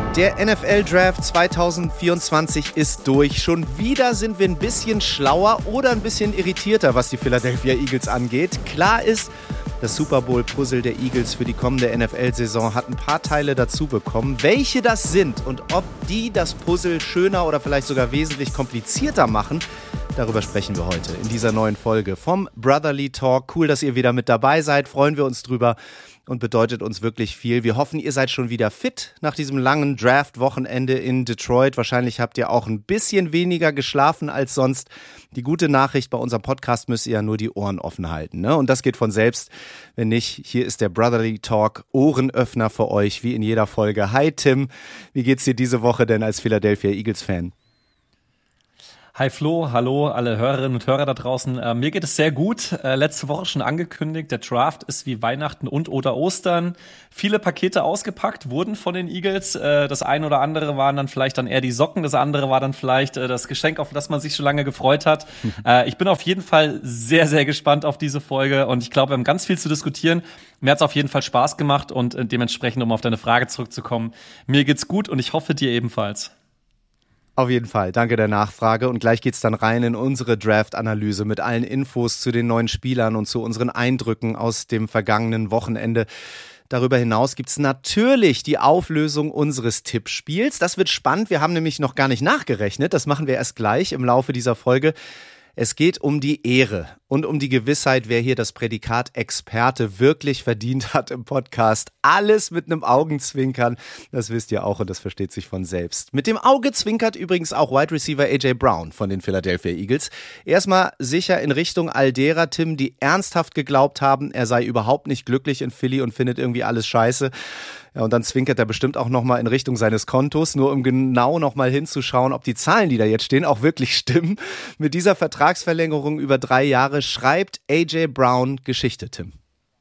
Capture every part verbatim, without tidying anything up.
Der N F L-Draft zwanzig vierundzwanzig ist durch. Schon wieder sind wir ein bisschen schlauer oder ein bisschen irritierter, was die Philadelphia Eagles angeht. Klar ist, das Super Bowl-Puzzle der Eagles für die kommende N F L-Saison hat ein paar Teile dazu bekommen. Welche das sind und ob die das Puzzle schöner oder vielleicht sogar wesentlich komplizierter machen, darüber sprechen wir heute in dieser neuen Folge vom Brotherly Talk. Cool, dass ihr wieder mit dabei seid. Freuen wir uns drüber und bedeutet uns wirklich viel. Wir hoffen, ihr seid schon wieder fit nach diesem langen Draft-Wochenende in Detroit. Wahrscheinlich habt ihr auch ein bisschen weniger geschlafen als sonst. Die gute Nachricht, bei unserem Podcast müsst ihr ja nur die Ohren offen halten, ne? Und das geht von selbst. Wenn nicht, hier ist der Brotherly Talk, Ohrenöffner für euch, wie in jeder Folge. Hi Tim, wie geht's dir diese Woche denn als Philadelphia Eagles-Fan? Hi Flo, hallo alle Hörerinnen und Hörer da draußen. Äh, mir geht es sehr gut. Äh, letzte Woche schon angekündigt, der Draft ist wie Weihnachten und oder Ostern. Viele Pakete ausgepackt wurden von den Eagles. Äh, das eine oder andere waren dann vielleicht dann eher die Socken, das andere war dann vielleicht äh, das Geschenk, auf das man sich schon lange gefreut hat. Äh, ich bin auf jeden Fall sehr, sehr gespannt auf diese Folge und ich glaube, wir haben ganz viel zu diskutieren. Mir hat es auf jeden Fall Spaß gemacht und äh, dementsprechend, um auf deine Frage zurückzukommen, mir geht's gut und ich hoffe dir ebenfalls. Auf jeden Fall, danke der Nachfrage und gleich geht's dann rein in unsere Draft-Analyse mit allen Infos zu den neuen Spielern und zu unseren Eindrücken aus dem vergangenen Wochenende. Darüber hinaus gibt's natürlich die Auflösung unseres Tippspiels. Das wird spannend, wir haben nämlich noch gar nicht nachgerechnet, das machen wir erst gleich im Laufe dieser Folge. Es geht um die Ehre und um die Gewissheit, wer hier das Prädikat Experte wirklich verdient hat im Podcast. Alles mit einem Augenzwinkern, das wisst ihr auch und das versteht sich von selbst. Mit dem Auge zwinkert übrigens auch Wide Receiver A J Brown von den Philadelphia Eagles. Erstmal sicher in Richtung all derer, Tim, die ernsthaft geglaubt haben, er sei überhaupt nicht glücklich in Philly und findet irgendwie alles scheiße. Ja, und dann zwinkert er bestimmt auch nochmal in Richtung seines Kontos, nur um genau nochmal hinzuschauen, ob die Zahlen, die da jetzt stehen, auch wirklich stimmen. Mit dieser Vertragsverlängerung über drei Jahre schreibt A J Brown Geschichte, Tim.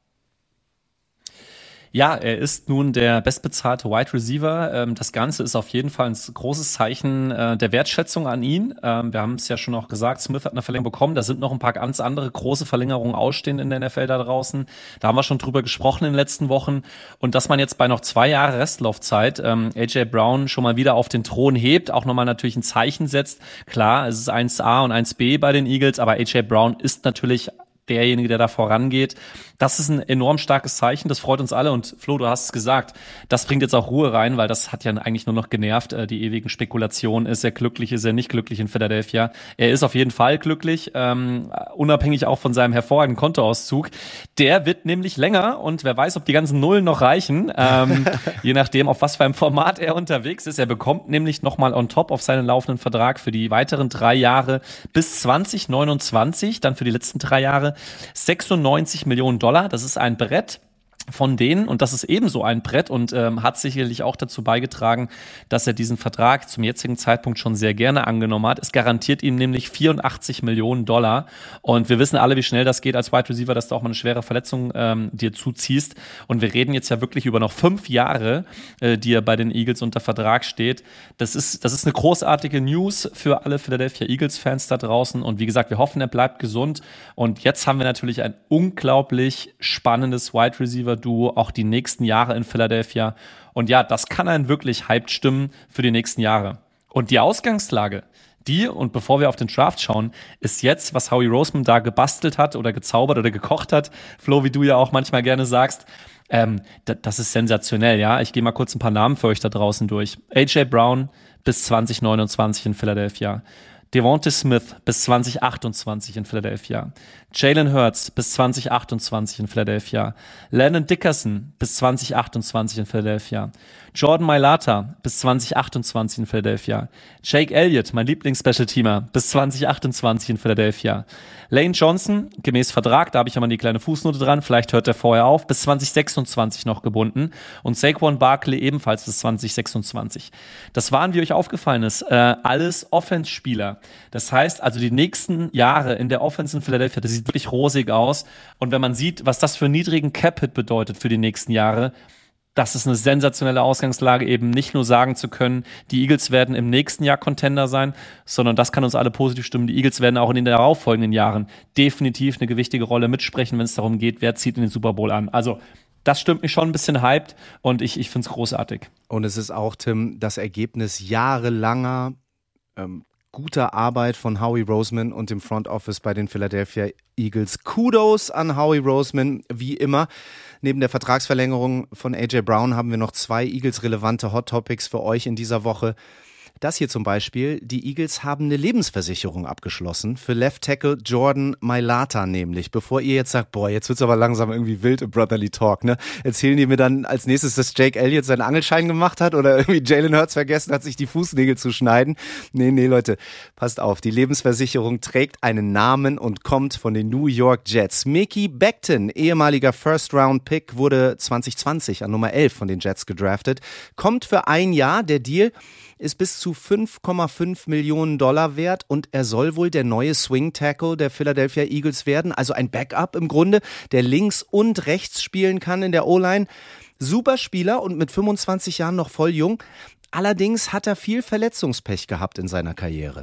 Ja, er ist nun der bestbezahlte Wide Receiver. Das Ganze ist auf jeden Fall ein großes Zeichen der Wertschätzung an ihn. Wir haben es ja schon auch gesagt, Smith hat eine Verlängerung bekommen. Da sind noch ein paar ganz andere große Verlängerungen ausstehen in der N F L da draußen. Da haben wir schon drüber gesprochen in den letzten Wochen. Und dass man jetzt bei noch zwei Jahre Restlaufzeit A J Brown schon mal wieder auf den Thron hebt, auch nochmal natürlich ein Zeichen setzt. Klar, es ist eins A und eins B bei den Eagles, aber A J Brown ist natürlich derjenige, der da vorangeht. Das ist ein enorm starkes Zeichen, das freut uns alle und Flo, du hast es gesagt, das bringt jetzt auch Ruhe rein, weil das hat ja eigentlich nur noch genervt, die ewigen Spekulationen, ist er glücklich, ist er nicht glücklich in Philadelphia. Er ist auf jeden Fall glücklich, ähm, unabhängig auch von seinem hervorragenden Kontoauszug. Der wird nämlich länger und wer weiß, ob die ganzen Nullen noch reichen, ähm, je nachdem, auf was für einem Format er unterwegs ist. Er bekommt nämlich nochmal on top auf seinen laufenden Vertrag für die weiteren drei Jahre bis zwanzig neunundzwanzig, dann für die letzten drei Jahre sechsundneunzig Millionen Dollar, das ist ein Brett von denen und das ist ebenso ein Brett und ähm, hat sicherlich auch dazu beigetragen, dass er diesen Vertrag zum jetzigen Zeitpunkt schon sehr gerne angenommen hat. Es garantiert ihm nämlich vierundachtzig Millionen Dollar und wir wissen alle, wie schnell das geht als Wide Receiver, dass du auch mal eine schwere Verletzung ähm, dir zuziehst und wir reden jetzt ja wirklich über noch fünf Jahre, äh, die er bei den Eagles unter Vertrag steht. Das ist, das ist eine großartige News für alle Philadelphia Eagles-Fans da draußen und wie gesagt, wir hoffen, er bleibt gesund und jetzt haben wir natürlich ein unglaublich spannendes Wide Receiver Duo auch die nächsten Jahre in Philadelphia. Und ja, das kann einen wirklich hyped stimmen für die nächsten Jahre. Und die Ausgangslage, die, und bevor wir auf den Draft schauen, ist jetzt, was Howie Roseman da gebastelt hat oder gezaubert oder gekocht hat. Flo, wie du ja auch manchmal gerne sagst, ähm, d- das ist sensationell, ja. Ich gehe mal kurz ein paar Namen für euch da draußen durch. A J Brown bis zwanzig neunundzwanzig in Philadelphia. Devonta Smith bis zwanzig achtundzwanzig in Philadelphia. Jalen Hurts bis zwanzig achtundzwanzig in Philadelphia. Landon Dickerson bis zwanzig achtundzwanzig in Philadelphia. Jordan Mailata bis zwanzig achtundzwanzig in Philadelphia. Jake Elliott, mein Lieblings-Special-Teamer, bis zwanzig achtundzwanzig in Philadelphia. Lane Johnson, gemäß Vertrag, da habe ich ja mal die kleine Fußnote dran, vielleicht hört er vorher auf, bis zwanzig sechsundzwanzig noch gebunden. Und Saquon Barkley ebenfalls bis zwanzig sechsundzwanzig. Das waren, wie euch aufgefallen ist, äh, alles Offense-Spieler. Das heißt, also die nächsten Jahre in der Offense in Philadelphia, das sieht wirklich rosig aus. Und wenn man sieht, was das für einen niedrigen Cap-Hit bedeutet für die nächsten Jahre, das ist eine sensationelle Ausgangslage, eben nicht nur sagen zu können, die Eagles werden im nächsten Jahr Contender sein, sondern das kann uns alle positiv stimmen. Die Eagles werden auch in den darauffolgenden Jahren definitiv eine gewichtige Rolle mitsprechen, wenn es darum geht, wer zieht in den Super Bowl an. Also das stimmt mich schon ein bisschen hyped und ich, ich finde es großartig. Und es ist auch, Tim, das Ergebnis jahrelanger ähm, guter Arbeit von Howie Roseman und dem Front Office bei den Philadelphia Eagles. Kudos an Howie Roseman, wie immer. Neben der Vertragsverlängerung von A J Brown haben wir noch zwei Eagles-relevante Hot Topics für euch in dieser Woche. Das hier zum Beispiel, die Eagles haben eine Lebensversicherung abgeschlossen für Left Tackle Jordan Mailata nämlich. Bevor ihr jetzt sagt, boah, jetzt wird's aber langsam irgendwie wild im Brotherly Talk, ne? Erzählen die mir dann als nächstes, dass Jake Elliott seinen Angelschein gemacht hat oder irgendwie Jalen Hurts vergessen hat, sich die Fußnägel zu schneiden. Nee, nee, Leute, passt auf. Die Lebensversicherung trägt einen Namen und kommt von den New York Jets. Mekhi Becton, ehemaliger First-Round-Pick, wurde zwanzig zwanzig an Nummer elf von den Jets gedraftet. Kommt für ein Jahr. Der Deal ist bis zu fünf Komma fünf Millionen Dollar wert und er soll wohl der neue Swing-Tackle der Philadelphia Eagles werden, also ein Backup im Grunde, der links und rechts spielen kann in der O-Line. Super Spieler und mit fünfundzwanzig Jahren noch voll jung. Allerdings hat er viel Verletzungspech gehabt in seiner Karriere.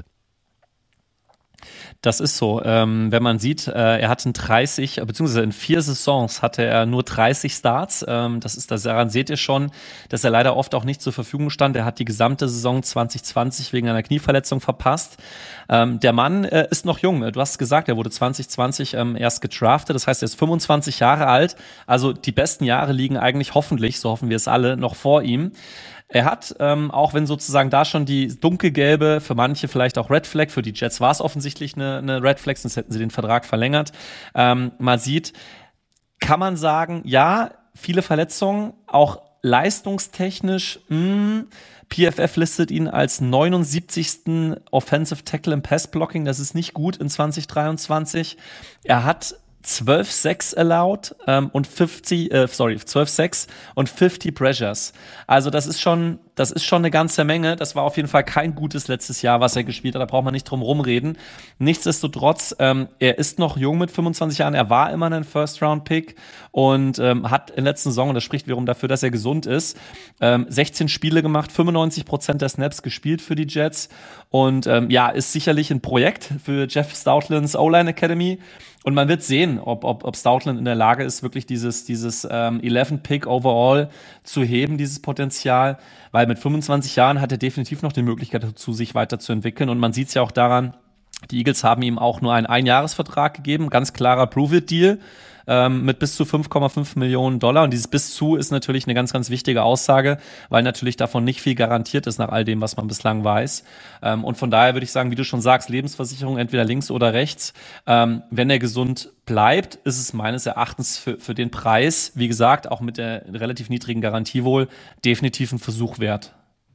Das ist so. Ähm, wenn man sieht, äh, er hat in dreißig, beziehungsweise in vier Saisons hatte er nur dreißig Starts. Ähm, das ist, das, daran seht ihr schon, dass er leider oft auch nicht zur Verfügung stand. Er hat die gesamte Saison zwanzig zwanzig wegen einer Knieverletzung verpasst. Ähm, der Mann äh, ist noch jung. Du hast gesagt, er wurde zwanzig zwanzig ähm, erst gedraftet. Das heißt, er ist fünfundzwanzig Jahre alt. Also die besten Jahre liegen eigentlich hoffentlich, so hoffen wir es alle, noch vor ihm. Er hat, ähm, auch wenn sozusagen da schon die dunkelgelbe, für manche vielleicht auch Red Flag, für die Jets war es offensichtlich eine, eine Red Flag, sonst hätten sie den Vertrag verlängert, ähm, mal sieht, kann man sagen, ja, viele Verletzungen, auch leistungstechnisch, mh, P F F listet ihn als neunundsiebzigsten Offensive Tackle im Pass-Blocking, das ist nicht gut in zwanzig dreiundzwanzig. Er hat zwölf Sacks allowed ähm, und fünfzig, äh, sorry, zwölf Sacks und fünfzig Pressures. Also das ist schon, das ist schon eine ganze Menge. Das war auf jeden Fall kein gutes letztes Jahr, was er gespielt hat. Da braucht man nicht drum rumreden. Nichtsdestotrotz, ähm, er ist noch jung mit fünfundzwanzig Jahren. Er war immer ein First-Round-Pick und ähm, hat in der letzten Saison, und das spricht wiederum dafür, dass er gesund ist, ähm, sechzehn Spiele gemacht, fünfundneunzig Prozent der Snaps gespielt für die Jets und ähm, ja, ist sicherlich ein Projekt für Jeff Stoutlands O-Line Academy. Und man wird sehen, ob, ob, ob Stoutland in der Lage ist, wirklich dieses, dieses ähm, elf Pick overall zu heben, dieses Potenzial. Weil mit fünfundzwanzig Jahren hat er definitiv noch die Möglichkeit dazu, sich weiterzuentwickeln. Und man sieht es ja auch daran, die Eagles haben ihm auch nur einen Einjahresvertrag gegeben, ganz klarer Prove-It-Deal ähm, mit bis zu fünf Komma fünf Millionen Dollar. Und dieses bis zu ist natürlich eine ganz, ganz wichtige Aussage, weil natürlich davon nicht viel garantiert ist nach all dem, was man bislang weiß. Ähm, und von daher würde ich sagen, wie du schon sagst, Lebensversicherung entweder links oder rechts. Ähm, wenn er gesund bleibt, ist es meines Erachtens für, für den Preis, wie gesagt, auch mit der relativ niedrigen Garantie wohl, definitiv ein Versuch wert.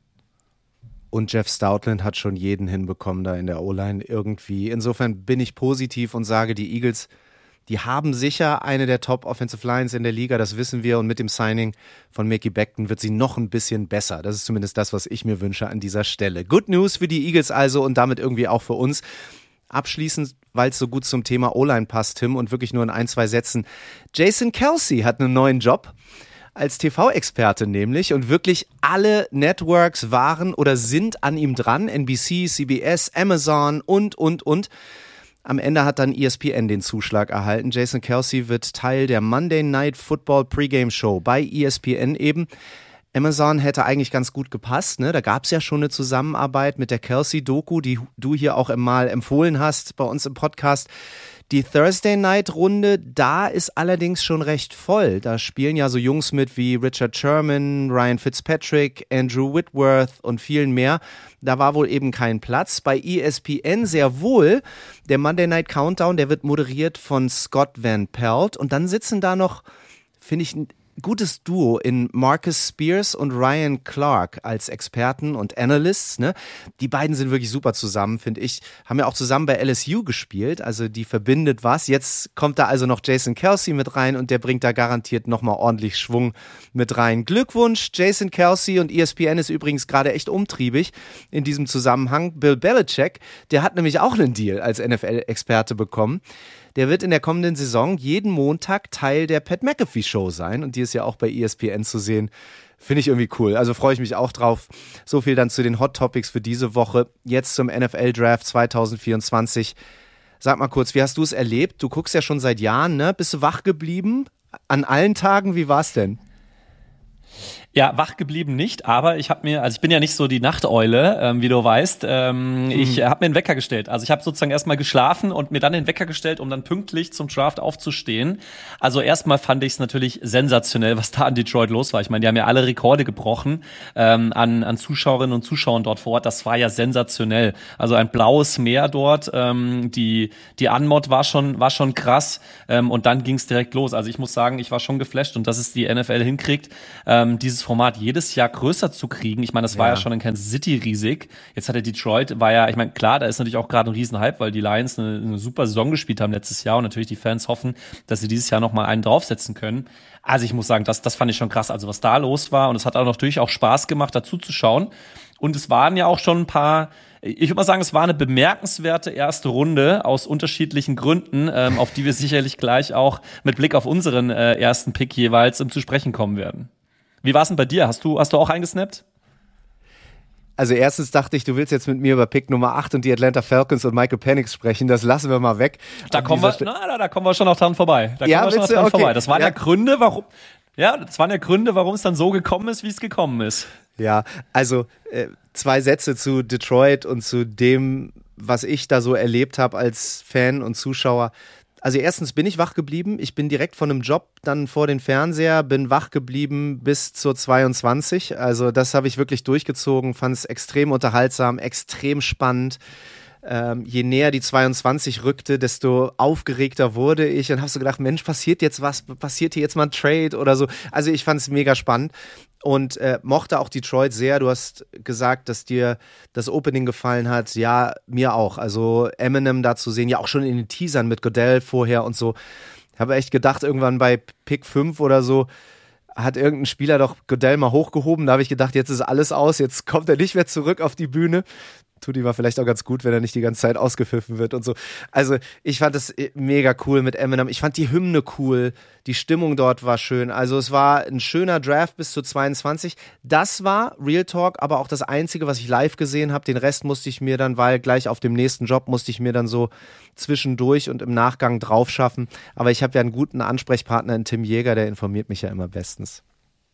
Und Jeff Stoutland hat schon jeden hinbekommen da in der O-Line irgendwie. Insofern bin ich positiv und sage, die Eagles, die haben sicher eine der Top-Offensive Lines in der Liga, das wissen wir. Und mit dem Signing von Mekhi Becton wird sie noch ein bisschen besser. Das ist zumindest das, was ich mir wünsche an dieser Stelle. Good News für die Eagles also und damit irgendwie auch für uns. Abschließend, weil es so gut zum Thema O-Line passt, Tim, und wirklich nur in ein, zwei Sätzen. Jason Kelce hat einen neuen Job. Als T V-Experte nämlich und wirklich alle Networks waren oder sind an ihm dran, N B C, C B S, Amazon und, und, und. Am Ende hat dann E S P N den Zuschlag erhalten. Jason Kelce wird Teil der Monday Night Football Pregame Show bei E S P N eben. Amazon hätte eigentlich ganz gut gepasst, ne? Da gab es ja schon eine Zusammenarbeit mit der Kelce-Doku, die du hier auch mal empfohlen hast bei uns im Podcast. Die Thursday Night Runde, da ist allerdings schon recht voll. Da spielen ja so Jungs mit wie Richard Sherman, Ryan Fitzpatrick, Andrew Whitworth und vielen mehr. Da war wohl eben kein Platz. Bei E S P N sehr wohl. Der Monday Night Countdown, der wird moderiert von Scott Van Pelt. Und dann sitzen da noch, finde ich, ein gutes Duo in Marcus Spears und Ryan Clark als Experten und Analysts, ne? Die beiden sind wirklich super zusammen, finde ich. Haben ja auch zusammen bei L S U gespielt, also die verbindet was. Jetzt kommt da also noch Jason Kelce mit rein und der bringt da garantiert nochmal ordentlich Schwung mit rein. Glückwunsch, Jason Kelce, und E S P N ist übrigens gerade echt umtriebig in diesem Zusammenhang. Bill Belichick, der hat nämlich auch einen Deal als N F L-Experte bekommen. Der wird in der kommenden Saison jeden Montag Teil der Pat McAfee Show sein und die ist ja auch bei E S P N zu sehen. Finde ich irgendwie cool. Also freue ich mich auch drauf. So viel dann zu den Hot Topics für diese Woche. Jetzt zum N F L-Draft zwanzig vierundzwanzig. Sag mal kurz, wie hast du es erlebt? Du guckst ja schon seit Jahren, ne? Bist du wach geblieben? an allen Tagen, wie war's denn? Ja, wach geblieben nicht, aber ich habe mir, also ich bin ja nicht so die Nachteule, ähm, wie du weißt. Ähm, hm. Ich habe mir einen Wecker gestellt. Also ich habe sozusagen erstmal geschlafen und mir dann den Wecker gestellt, um dann pünktlich zum Draft aufzustehen. Also erstmal fand ich es natürlich sensationell, was da an Detroit los war. Ich meine, die haben ja alle Rekorde gebrochen ähm, an, an Zuschauerinnen und Zuschauern dort vor Ort. Das war ja sensationell. Also ein blaues Meer dort. Ähm, die die Anmod war schon war schon krass. Ähm, und dann ging es direkt los. Also ich muss sagen, ich war schon geflasht und dass es die N F L hinkriegt, ähm, dieses Format jedes Jahr größer zu kriegen. Ich meine, das war ja. ja schon in Kansas City riesig. Jetzt hat der Detroit, war ja, ich meine, klar, da ist natürlich auch gerade ein Riesenhype, weil die Lions eine, eine super Saison gespielt haben letztes Jahr und natürlich die Fans hoffen, dass sie dieses Jahr nochmal einen draufsetzen können. Also ich muss sagen, das, das fand ich schon krass, also was da los war und es hat auch natürlich auch Spaß gemacht, dazu zu schauen. Und es waren ja auch schon ein paar, ich würde mal sagen, es war eine bemerkenswerte erste Runde aus unterschiedlichen Gründen, ähm, auf die wir sicherlich gleich auch mit Blick auf unseren äh, ersten Pick jeweils um, zu sprechen kommen werden. Wie war es denn bei dir? Hast du, hast du auch eingesnappt? Also erstens dachte ich, du willst jetzt mit mir über Pick Nummer acht und die Atlanta Falcons und Michael Penix sprechen. Das lassen wir mal weg. Da kommen wir, na, na, da kommen wir schon noch dran vorbei. Da ja, kommen wir schon noch dran okay. vorbei. Das waren ja. ja Gründe, warum, ja, das waren ja Gründe, warum es dann so gekommen ist, wie es gekommen ist. Ja, also äh, zwei Sätze zu Detroit und zu dem, was ich da so erlebt habe als Fan und Zuschauer. Also erstens bin ich wach geblieben. Ich bin direkt von einem Job dann vor den Fernseher, bin wach geblieben bis zur zweiundzwanzig. Also das habe ich wirklich durchgezogen, fand es extrem unterhaltsam, extrem spannend. Ähm, je näher die zweiundzwanzig rückte, desto aufgeregter wurde ich und habe so gedacht, Mensch, passiert jetzt was? Passiert hier jetzt mal ein Trade oder so? Also ich fand es mega spannend. Und äh, mochte auch Detroit sehr. Du hast gesagt, dass dir das Opening gefallen hat. Ja, mir auch. Also Eminem da zu sehen, ja auch schon in den Teasern mit Goodell vorher und so. Ich habe echt gedacht, irgendwann bei Pick fünf oder so hat irgendein Spieler doch Goodell mal hochgehoben. Da habe ich gedacht, jetzt ist alles aus, jetzt kommt er nicht mehr zurück auf die Bühne. Tut ihm vielleicht auch ganz gut, wenn er nicht die ganze Zeit ausgepfiffen wird und so. Also ich fand das mega cool mit Eminem. Ich fand die Hymne cool. Die Stimmung dort war schön. Also es war ein schöner Draft bis zu zweiundzwanzig. Das war Real Talk, aber auch das Einzige, was ich live gesehen habe. Den Rest musste ich mir dann, weil gleich auf dem nächsten Job musste ich mir dann so zwischendurch und im Nachgang drauf schaffen. Aber ich habe ja einen guten Ansprechpartner in Tim Jäger, der informiert mich ja immer bestens.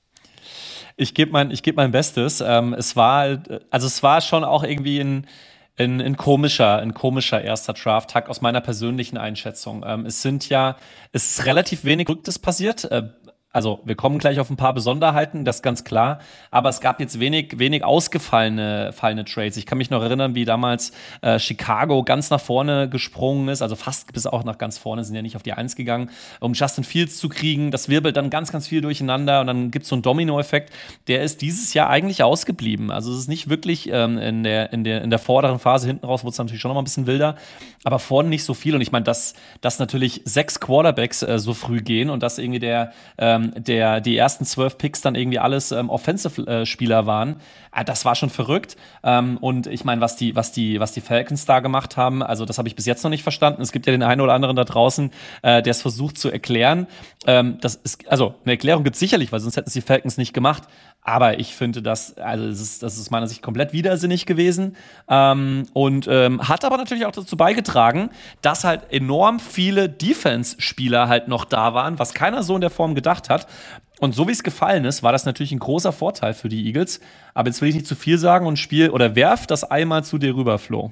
Ich gebe mein, ich geb mein Bestes. Ähm, es war, also es war schon auch irgendwie ein, ein, ein komischer, ein komischer erster Draft-Tag aus meiner persönlichen Einschätzung. Ähm, es sind ja, es ist relativ wenig Verrücktes passiert. Äh, Also wir kommen gleich auf ein paar Besonderheiten, das ist ganz klar. Aber es gab jetzt wenig, wenig ausgefallene fallene Trades. Ich kann mich noch erinnern, wie damals äh, Chicago ganz nach vorne gesprungen ist, also fast bis auch nach ganz vorne, sind ja nicht auf die Eins gegangen, um Justin Fields zu kriegen. Das wirbelt dann ganz, ganz viel durcheinander und dann gibt es so einen Domino-Effekt. Der ist dieses Jahr eigentlich ausgeblieben. Also es ist nicht wirklich ähm, in der, in der, in der vorderen Phase, hinten raus wurde es natürlich schon noch mal ein bisschen wilder, aber vorne nicht so viel. Und ich meine, dass, dass natürlich sechs Quarterbacks äh, so früh gehen und dass irgendwie der ähm, der die ersten zwölf Picks dann irgendwie alles ähm, Offensive-Spieler waren, äh, das war schon verrückt. Ähm, und ich meine, was die, was die, was die Falcons da gemacht haben, also das habe ich bis jetzt noch nicht verstanden. Es gibt ja den einen oder anderen da draußen, äh, der es versucht zu erklären. Ähm, das ist, also eine Erklärung gibt es sicherlich, weil sonst hätten es die Falcons nicht gemacht. Aber ich finde, das, also das ist, das ist aus meiner Sicht komplett widersinnig gewesen. Ähm, und ähm, hat aber natürlich auch dazu beigetragen, dass halt enorm viele Defense-Spieler halt noch da waren, was keiner so in der Form gedacht hat. Und so wie es gefallen ist, war das natürlich ein großer Vorteil für die Eagles. Aber jetzt will ich nicht zu viel sagen und spiel oder werf das einmal zu dir rüber, Flo.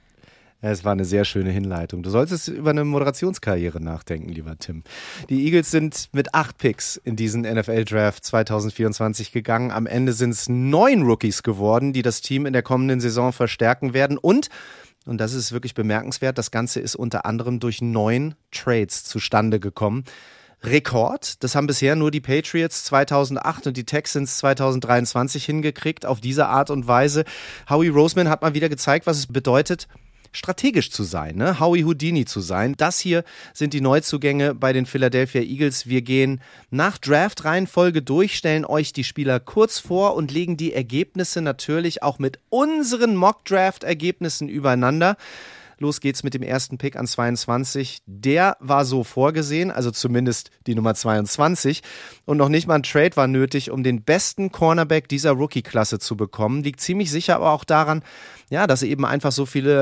Ja, es war eine sehr schöne Hinleitung. Du solltest über eine Moderationskarriere nachdenken, lieber Tim. Die Eagles sind mit acht Picks in diesen N F L-Draft zwanzig vierundzwanzig gegangen. Am Ende sind es neun Rookies geworden, die das Team in der kommenden Saison verstärken werden. Und, und das ist wirklich bemerkenswert, das Ganze ist unter anderem durch neun Trades zustande gekommen. Rekord, das haben bisher nur die Patriots zweitausendacht und die Texans zweitausenddreiundzwanzig hingekriegt, auf diese Art und Weise. Howie Roseman hat mal wieder gezeigt, was es bedeutet, strategisch zu sein, ne? Howie Houdini zu sein. Das hier sind die Neuzugänge bei den Philadelphia Eagles. Wir gehen nach Draft-Reihenfolge durch, stellen euch die Spieler kurz vor und legen die Ergebnisse natürlich auch mit unseren Mock-Draft-Ergebnissen übereinander. Los geht's mit dem ersten Pick an zweiundzwanzig. Der war so vorgesehen, also zumindest die Nummer zweiundzwanzig. Und noch nicht mal ein Trade war nötig, um den besten Cornerback dieser Rookie-Klasse zu bekommen. Liegt ziemlich sicher aber auch daran, ja, dass eben einfach so viele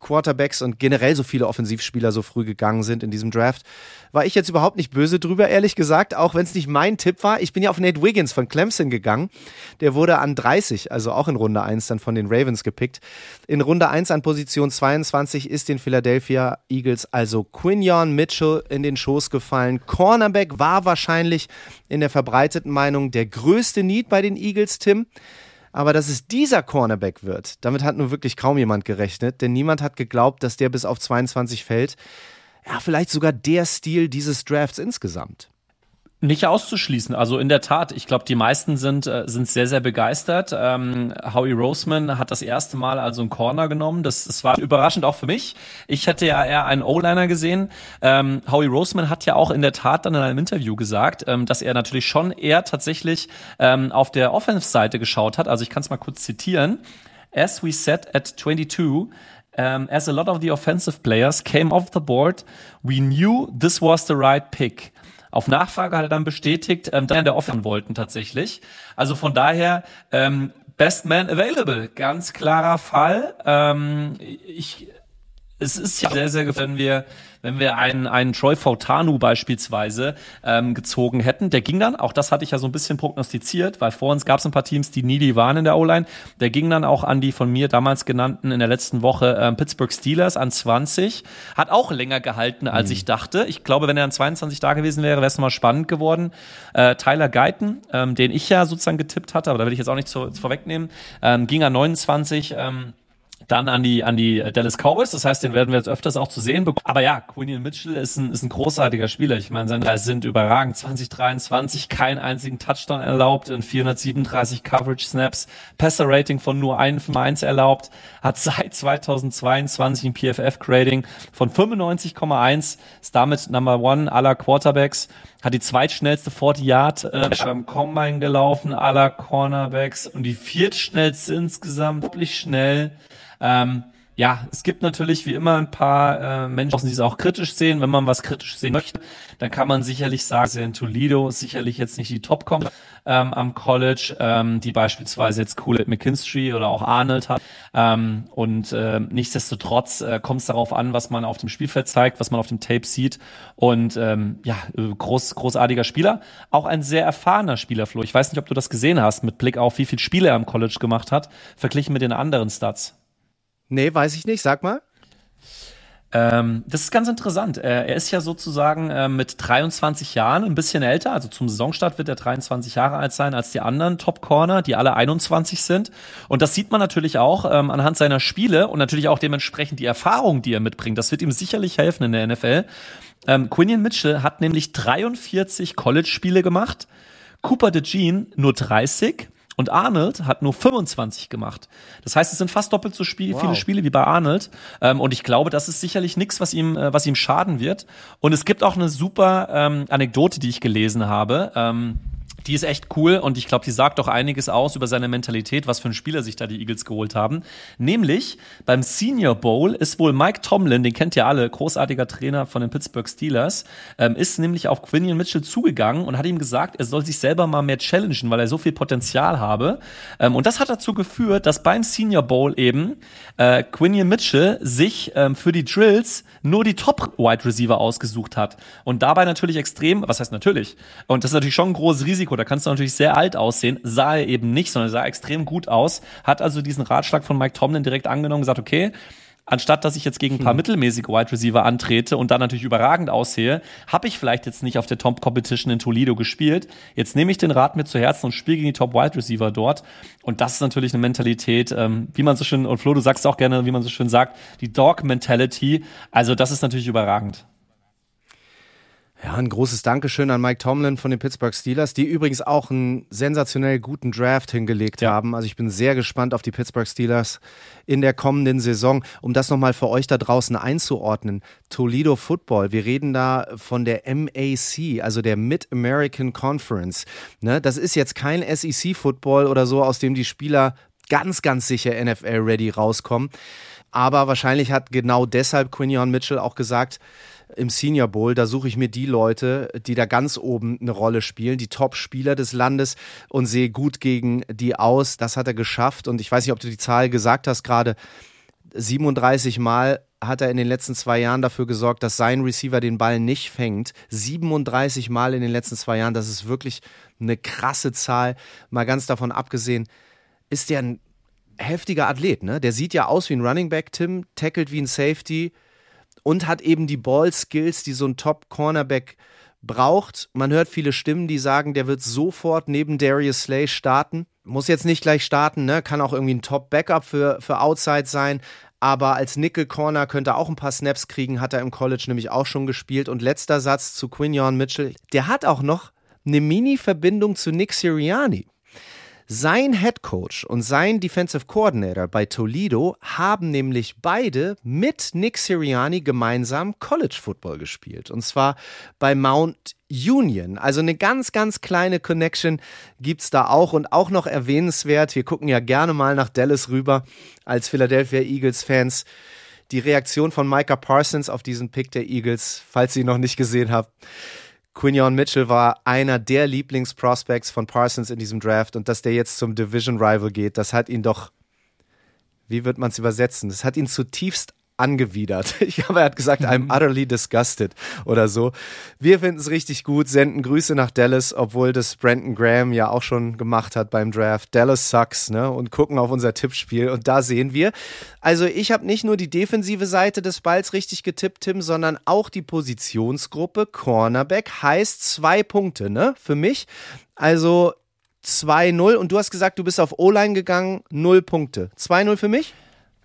Quarterbacks und generell so viele Offensivspieler so früh gegangen sind in diesem Draft, war ich jetzt überhaupt nicht böse drüber, ehrlich gesagt, auch wenn es nicht mein Tipp war. Ich bin ja auf Nate Wiggins von Clemson gegangen. Der wurde an dreißig, also auch in Runde eins dann von den Ravens gepickt. In Runde eins an Position zweiundzwanzig ist den Philadelphia Eagles also Quinion Mitchell in den Schoß gefallen. Cornerback war wahrscheinlich in der verbreiteten Meinung der größte Need bei den Eagles, Tim. Aber dass es dieser Cornerback wird, damit hat nun wirklich kaum jemand gerechnet, denn niemand hat geglaubt, dass der bis auf zweiundzwanzig fällt. Ja, vielleicht sogar der Stil dieses Drafts insgesamt. Nicht auszuschließen. Also in der Tat, ich glaube, die meisten sind äh, sind sehr, sehr begeistert. Ähm, Howie Roseman hat das erste Mal also einen Corner genommen. Das, das war überraschend auch für mich. Ich hätte ja eher einen O-Liner gesehen. Ähm, Howie Roseman hat ja auch in der Tat dann in einem Interview gesagt, ähm, dass er natürlich schon eher tatsächlich ähm, auf der Offense-Seite geschaut hat. Also ich kann es mal kurz zitieren. As we said at twenty-two, um, as a lot of the offensive players came off the board, we knew this was the right pick. Auf Nachfrage hat er dann bestätigt, ähm, dass er in der Offense wollten tatsächlich. Also von daher, ähm, Best Man Available, ganz klarer Fall. Ähm, ich, es ist ja sehr, sehr, wenn wir, wenn wir einen, einen Troy Fautanu beispielsweise ähm, gezogen hätten. Der ging dann, auch das hatte ich ja so ein bisschen prognostiziert, weil vor uns gab es ein paar Teams, die needy waren in der O-Line. Der ging dann auch an die von mir damals genannten in der letzten Woche ähm, Pittsburgh Steelers an zwanzig. Hat auch länger gehalten, als mhm. ich dachte. Ich glaube, wenn er an zweiundzwanzig da gewesen wäre, wäre es nochmal spannend geworden. Äh, Tyler Guyton, ähm, den ich ja sozusagen getippt hatte, aber da will ich jetzt auch nicht zu, zu vorwegnehmen, ähm, ging an neunundzwanzig. Ähm, Dann an die an die Dallas Cowboys, das heißt, den werden wir jetzt öfters auch zu sehen bekommen. Aber ja, Quinion Mitchell ist ein ist ein großartiger Spieler. Ich meine, seine sind überragend. zwanzig dreiundzwanzig, keinen einzigen Touchdown erlaubt, in vierhundertsiebenunddreißig Coverage Snaps, Passer Rating von nur eins Komma eins erlaubt, hat seit zweitausendzweiundzwanzig ein P F F Grading von fünfundneunzig Komma eins, ist damit Number One aller Quarterbacks, hat die zweitschnellste vierzig Yard äh, beim Combine gelaufen aller Cornerbacks und die viertschnellste insgesamt, wirklich schnell. Ähm, ja, es gibt natürlich wie immer ein paar äh, Menschen, die es auch kritisch sehen. Wenn man was kritisch sehen möchte, dann kann man sicherlich sagen, dass in Toledo sicherlich jetzt nicht die Top kommt ähm, am College, ähm, die beispielsweise jetzt Kool-Aid McKinstry oder auch Arnold hat. Ähm, und äh, nichtsdestotrotz äh, kommt es darauf an, was man auf dem Spielfeld zeigt, was man auf dem Tape sieht. Und ähm, ja, groß, großartiger Spieler. Auch ein sehr erfahrener Spieler, Flo. Ich weiß nicht, ob du das gesehen hast, mit Blick auf, wie viele Spiele er am College gemacht hat, verglichen mit den anderen Stats. Nee, weiß ich nicht. Sag mal. Ähm, das ist ganz interessant. Äh, er ist ja sozusagen äh, mit dreiundzwanzig Jahren ein bisschen älter. Also zum Saisonstart wird er dreiundzwanzig Jahre alt sein als die anderen Top-Corner, die alle einundzwanzig sind. Und das sieht man natürlich auch ähm, anhand seiner Spiele und natürlich auch dementsprechend die Erfahrung, die er mitbringt. Das wird ihm sicherlich helfen in der N F L. Ähm, Quinion Mitchell hat nämlich dreiundvierzig College-Spiele gemacht. Cooper DeJean nur dreißig. Und Arnold hat nur fünfundzwanzig gemacht. Das heißt, es sind fast doppelt so Spiel, wow. viele Spiele wie bei Arnold. Ähm, und ich glaube, das ist sicherlich nichts, was ihm, äh, was ihm schaden wird. Und es gibt auch eine super ähm, Anekdote, die ich gelesen habe. Ähm, Die ist echt cool und ich glaube, die sagt auch einiges aus über seine Mentalität, was für einen Spieler sich da die Eagles geholt haben. Nämlich beim Senior Bowl ist wohl Mike Tomlin, den kennt ihr alle, großartiger Trainer von den Pittsburgh Steelers, ähm, ist nämlich auf Quinion Mitchell zugegangen und hat ihm gesagt, er soll sich selber mal mehr challengen, weil er so viel Potenzial habe. Ähm, und das hat dazu geführt, dass beim Senior Bowl eben äh, Quinion Mitchell sich ähm, für die Drills nur die Top-Wide Receiver ausgesucht hat. Und dabei natürlich extrem, was heißt natürlich? Und das ist natürlich schon ein großes Risiko. Da kannst du natürlich sehr alt aussehen. Sah er eben nicht, sondern sah extrem gut aus. Hat also diesen Ratschlag von Mike Tomlin direkt angenommen und gesagt, okay, anstatt dass ich jetzt gegen ein paar hm. mittelmäßige Wide Receiver antrete und dann natürlich überragend aussehe, habe ich vielleicht jetzt nicht auf der Top Competition in Toledo gespielt. Jetzt nehme ich den Rat mir zu Herzen und spiele gegen die Top Wide Receiver dort. Und das ist natürlich eine Mentalität, ähm, wie man so schön, und Flo, du sagst auch gerne, wie man so schön sagt, die Dog Mentality. Also das ist natürlich überragend. Ja, ein großes Dankeschön an Mike Tomlin von den Pittsburgh Steelers, die übrigens auch einen sensationell guten Draft hingelegt ja. haben. Also ich bin sehr gespannt auf die Pittsburgh Steelers in der kommenden Saison. Um das nochmal für euch da draußen einzuordnen, Toledo Football, wir reden da von der M A C, also der Mid-American Conference. Ne, das ist jetzt kein S E C-Football oder so, aus dem die Spieler ganz, ganz sicher N F L-ready rauskommen. Aber wahrscheinlich hat genau deshalb Quinion Mitchell auch gesagt, im Senior Bowl, da suche ich mir die Leute, die da ganz oben eine Rolle spielen, die Top-Spieler des Landes und sehe gut gegen die aus. Das hat er geschafft und ich weiß nicht, ob du die Zahl gesagt hast gerade, siebenunddreißig Mal hat er in den letzten zwei Jahren dafür gesorgt, dass sein Receiver den Ball nicht fängt. siebenunddreißig Mal in den letzten zwei Jahren, das ist wirklich eine krasse Zahl. Mal ganz davon abgesehen, ist der ein heftiger Athlet, ne? Der sieht ja aus wie ein Running Back, Tim, tackelt wie ein Safety und hat eben die Ball-Skills, die so ein Top-Cornerback braucht. Man hört viele Stimmen, die sagen, der wird sofort neben Darius Slay starten. Muss jetzt nicht gleich starten, ne? Kann auch irgendwie ein Top-Backup für, für Outside sein. Aber als Nickel-Corner könnte er auch ein paar Snaps kriegen, hat er im College nämlich auch schon gespielt. Und letzter Satz zu Quinyon Mitchell. Der hat auch noch eine Mini-Verbindung zu Nick Sirianni. Sein Headcoach und sein Defensive Coordinator bei Toledo haben nämlich beide mit Nick Sirianni gemeinsam College Football gespielt. Und zwar bei Mount Union. Also eine ganz, ganz kleine Connection gibt's da auch. Und auch noch erwähnenswert, wir gucken ja gerne mal nach Dallas rüber als Philadelphia Eagles-Fans. Die Reaktion von Micah Parsons auf diesen Pick der Eagles, falls ihr ihn noch nicht gesehen habt. Quinyon Mitchell war einer der Lieblingsprospects von Parsons in diesem Draft und dass der jetzt zum Division-Rival geht, das hat ihn doch, wie wird man es übersetzen, das hat ihn zutiefst angewidert. Ich glaube, er hat gesagt, I'm utterly disgusted oder so. Wir finden es richtig gut, senden Grüße nach Dallas, obwohl das Brandon Graham ja auch schon gemacht hat beim Draft. Dallas sucks, ne? Und gucken auf unser Tippspiel und da sehen wir, also ich habe nicht nur die defensive Seite des Balls richtig getippt, Tim, sondern auch die Positionsgruppe Cornerback heißt zwei Punkte, ne? Für mich. Also zwei null und du hast gesagt, du bist auf O-Line gegangen, null Punkte. zwei null für mich?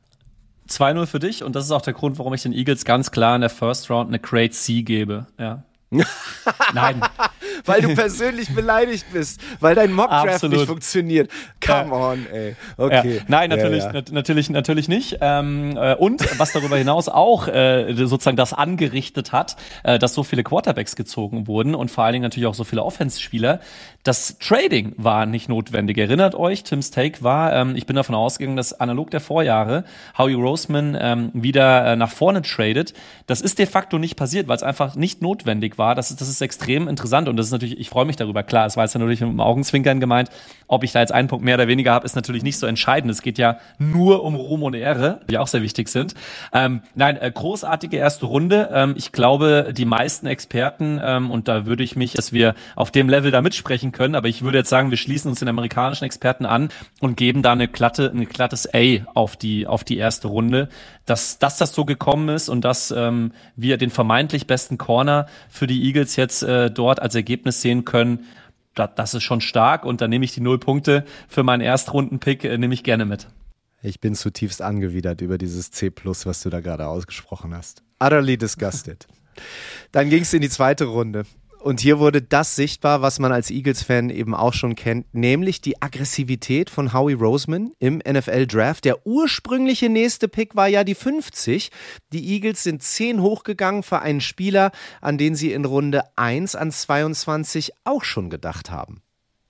zwei null für dich und das ist auch der Grund, warum ich den Eagles ganz klar in der First Round eine Grade C gebe. Ja. Nein. Weil du persönlich beleidigt bist, weil dein Mockdraft nicht funktioniert. Come ja. on, ey. Okay. Ja. Nein, natürlich, ja, ja. Nat- natürlich, natürlich nicht. Ähm, äh, und was darüber hinaus auch äh, sozusagen das angerichtet hat, äh, dass so viele Quarterbacks gezogen wurden und vor allen Dingen natürlich auch so viele Offense-Spieler. Das Trading war nicht notwendig. Erinnert euch, Tim's Take war, ähm, ich bin davon ausgegangen, dass analog der Vorjahre Howie Roseman ähm, wieder äh, nach vorne tradet. Das ist de facto nicht passiert, weil es einfach nicht notwendig war. Das ist, das ist extrem interessant und das ist natürlich, ich freue mich darüber. Klar, es war jetzt natürlich mit dem Augenzwinkern gemeint. Ob ich da jetzt einen Punkt mehr oder weniger habe, ist natürlich nicht so entscheidend. Es geht ja nur um Ruhm und Ehre, die auch sehr wichtig sind. Ähm, nein, äh, großartige erste Runde. Ähm, ich glaube, die meisten Experten, ähm, und da würde ich mich, dass wir auf dem Level da mitsprechen können, aber ich würde jetzt sagen, wir schließen uns den amerikanischen Experten an und geben da eine glatte, ein glattes A auf die, auf die erste Runde. Dass, dass das so gekommen ist und dass ähm, wir den vermeintlich besten Corner für die Eagles jetzt äh, dort als Ergebnis sehen können, da, das ist schon stark und dann nehme ich die null Punkte für meinen Erstrunden-Pick, äh, nehme ich gerne mit. Ich bin zutiefst angewidert über dieses C plus, was du da gerade ausgesprochen hast. Utterly disgusted. Dann ging es in die zweite Runde. Und hier wurde das sichtbar, was man als Eagles-Fan eben auch schon kennt, nämlich die Aggressivität von Howie Roseman im N F L-Draft. Der ursprüngliche nächste Pick war ja die fünfzig. Die Eagles sind zehn hochgegangen für einen Spieler, an den sie in Runde eins an zweiundzwanzig auch schon gedacht haben.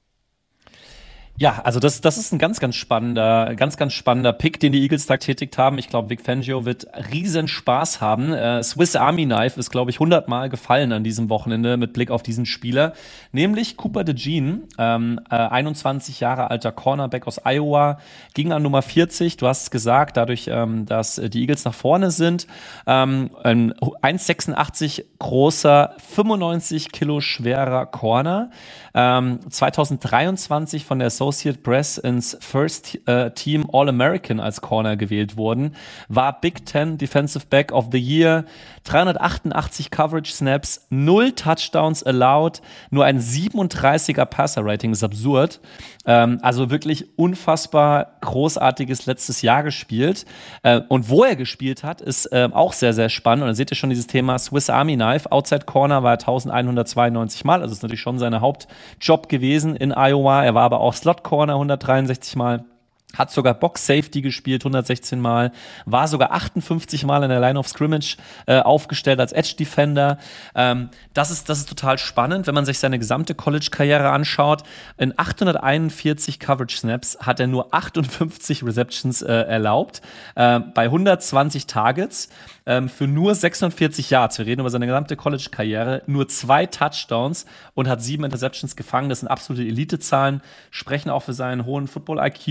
Ja, also das, das ist ein ganz, ganz spannender, ganz, ganz spannender Pick, den die Eagles da getätigt haben. Ich glaube, Vic Fangio wird riesen Spaß haben. Äh, Swiss Army Knife ist, glaube ich, hundertmal gefallen an diesem Wochenende mit Blick auf diesen Spieler. Nämlich Cooper DeJean, ähm, äh, einundzwanzig Jahre alter Cornerback aus Iowa, ging an Nummer vierzig. Du hast es gesagt, dadurch, ähm, dass die Eagles nach vorne sind. Ähm, ein eins Komma sechsundachtzig großer, fünfundneunzig Kilo schwerer Corner. Ähm, zweitausenddreiundzwanzig von der Associate Press ins First äh, Team All-American als Corner gewählt worden, war Big Ten Defensive Back of the Year, dreihundertachtundachtzig Coverage Snaps, null Touchdowns allowed, nur ein siebenunddreißiger Passer-Rating, ist absurd. Ähm, also wirklich unfassbar großartiges letztes Jahr gespielt. Äh, und wo er gespielt hat, ist äh, auch sehr, sehr spannend. Und da seht ihr schon dieses Thema Swiss Army Knife. Outside Corner war er elfhundertzweiundneunzig Mal, also ist natürlich schon sein Hauptjob gewesen in Iowa. Er war aber auch Slot Corner hundertdreiundsechzig Mal. Hat sogar Box Safety gespielt, hundertsechzehn Mal, war sogar achtundfünfzig Mal in der Line of Scrimmage äh, aufgestellt als Edge Defender. Ähm, das ist, das ist total spannend, wenn man sich seine gesamte College-Karriere anschaut. In achthunderteinundvierzig Coverage Snaps hat er nur achtundfünfzig Receptions äh, erlaubt, äh, bei hundertzwanzig Targets, ähm, für nur sechsundvierzig Yards. Wir reden über seine gesamte College-Karriere, nur zwei Touchdowns und hat sieben Interceptions gefangen. Das sind absolute Elite-Zahlen, sprechen auch für seinen hohen Football-I Q.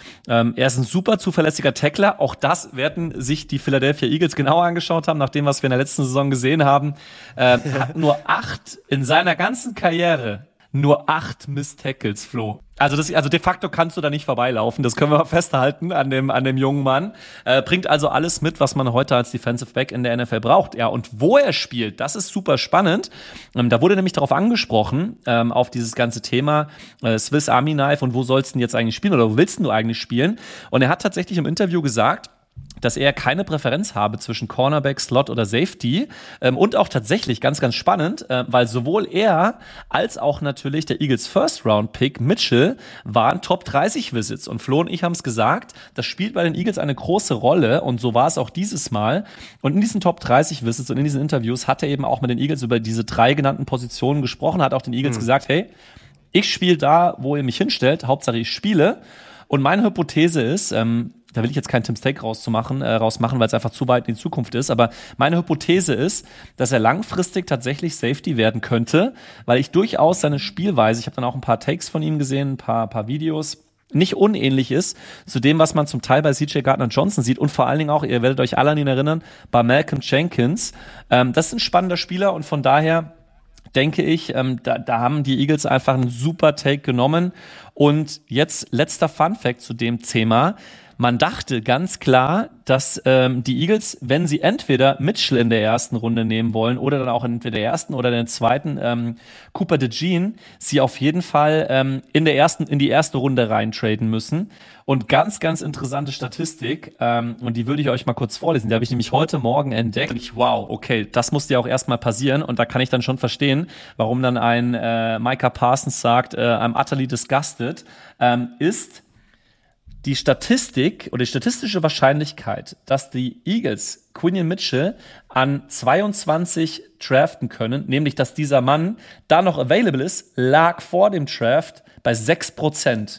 Ähm, er ist ein super zuverlässiger Tackler. Auch das werden sich die Philadelphia Eagles genauer angeschaut haben, nach dem, was wir in der letzten Saison gesehen haben. Ähm, hat nur acht in seiner ganzen Karriere nur acht Missed Tackles, Flo. Also das, also de facto kannst du da nicht vorbeilaufen. Das können wir mal festhalten an dem, an dem jungen Mann. Äh, bringt also alles mit, was man heute als Defensive Back in der N F L braucht. Ja, und wo er spielt, das ist super spannend. Ähm, da wurde nämlich darauf angesprochen, ähm, auf dieses ganze Thema äh, Swiss Army Knife und wo sollst du denn jetzt eigentlich spielen oder wo willst du eigentlich spielen? Und er hat tatsächlich im Interview gesagt, dass er keine Präferenz habe zwischen Cornerback, Slot oder Safety. Ähm, und auch tatsächlich ganz, ganz spannend, äh, weil sowohl er als auch natürlich der Eagles First-Round-Pick Mitchell waren Top dreißig Visits. Und Flo und ich haben es gesagt, das spielt bei den Eagles eine große Rolle und so war es auch dieses Mal. Und in diesen Top dreißig Visits und in diesen Interviews hat er eben auch mit den Eagles über diese drei genannten Positionen gesprochen, hat auch den Eagles mhm. gesagt, hey, ich spiele da, wo ihr mich hinstellt, Hauptsache ich spiele. Und meine Hypothese ist, ähm, da will ich jetzt keinen Tim Steak rauszumachen, äh, rausmachen, weil es einfach zu weit in die Zukunft ist. Aber meine Hypothese ist, dass er langfristig tatsächlich Safety werden könnte, weil ich durchaus seine Spielweise, ich habe dann auch ein paar Takes von ihm gesehen, ein paar, paar Videos, nicht unähnlich ist zu dem, was man zum Teil bei C J Gardner-Johnson sieht und vor allen Dingen auch, ihr werdet euch alle an ihn erinnern, bei Malcolm Jenkins. Ähm, das ist ein spannender Spieler und von daher denke ich, ähm, da, da haben die Eagles einfach einen super Take genommen. Und jetzt letzter Funfact zu dem Thema. Man dachte ganz klar, dass ähm, die Eagles, wenn sie entweder Mitchell in der ersten Runde nehmen wollen oder dann auch entweder der ersten oder der zweiten ähm, Cooper DeJean, sie auf jeden Fall ähm, in der ersten in die erste Runde reintraden müssen. Und ganz, ganz interessante Statistik, ähm, und die würde ich euch mal kurz vorlesen. Die habe ich nämlich heute Morgen entdeckt. Und ich, wow, okay, das muss ja auch erstmal passieren. Und da kann ich dann schon verstehen, warum dann ein äh, Micah Parsons sagt, äh, I'm utterly disgusted, ähm, ist die Statistik oder die statistische Wahrscheinlichkeit, dass die Eagles Quinion Mitchell an zweiundzwanzig draften können, nämlich dass dieser Mann da noch available ist, lag vor dem Draft bei sechs Prozent.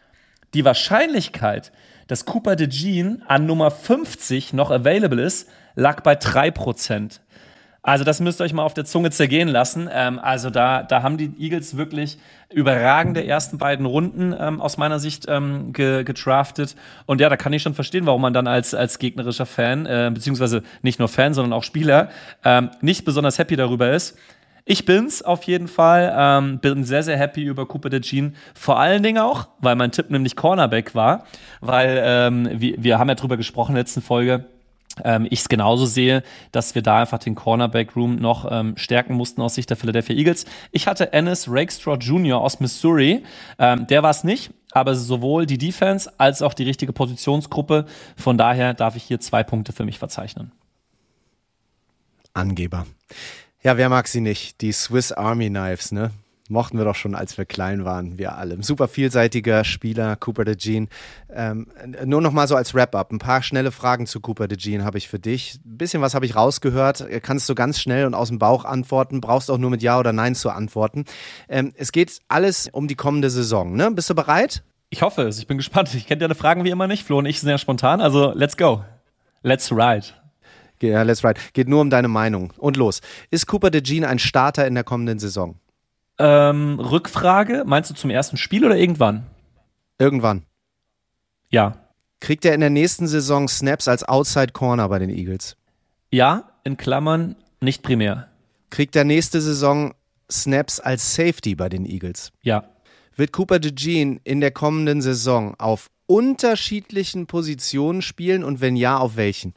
Die Wahrscheinlichkeit, dass Cooper DeJean an Nummer fünfzig noch available ist, lag bei drei Prozent. Also das müsst ihr euch mal auf der Zunge zergehen lassen. Ähm, also da, da haben die Eagles wirklich überragende ersten beiden Runden ähm, aus meiner Sicht ähm, ge, gedraftet. Und ja, da kann ich schon verstehen, warum man dann als, als gegnerischer Fan, äh, beziehungsweise nicht nur Fan, sondern auch Spieler, ähm, nicht besonders happy darüber ist. Ich bin's auf jeden Fall, ähm, bin sehr, sehr happy über Cooper DeJean. Vor allen Dingen auch, weil mein Tipp nämlich Cornerback war, weil ähm, wir, wir haben ja drüber gesprochen in der letzten Folge, Ähm, ich es genauso sehe, dass wir da einfach den Cornerback-Room noch ähm, stärken mussten aus Sicht der Philadelphia Eagles. Ich hatte Ennis Rakestraw Junior aus Missouri. Ähm, der war es nicht, aber sowohl die Defense als auch die richtige Positionsgruppe. Von daher darf ich hier zwei Punkte für mich verzeichnen. Angeber. Ja, wer mag sie nicht? Die Swiss Army Knives, ne? Mochten wir doch schon, als wir klein waren, wir alle. Super vielseitiger Spieler, Cooper DeJean. Ähm, nur noch mal so als Wrap-up. Ein paar schnelle Fragen zu Cooper DeJean habe ich für dich. Ein bisschen was habe ich rausgehört. Kannst du ganz schnell und aus dem Bauch antworten. Brauchst auch nur mit Ja oder Nein zu antworten. Ähm, es geht alles um die kommende Saison, ne? Bist du bereit? Ich hoffe es. Ich bin gespannt. Ich kenne deine Fragen wie immer nicht. Flo und ich sind ja spontan. Also let's go. Let's ride. Ja, let's ride. Geht nur um deine Meinung. Und los. Ist Cooper DeJean ein Starter in der kommenden Saison? Ähm, Rückfrage, meinst du zum ersten Spiel oder irgendwann? Irgendwann. Ja. Kriegt er in der nächsten Saison Snaps als Outside Corner bei den Eagles? Ja, in Klammern, nicht primär. Kriegt er nächste Saison Snaps als Safety bei den Eagles? Ja. Wird Cooper DeJean in der kommenden Saison auf unterschiedlichen Positionen spielen und wenn ja, auf welchen?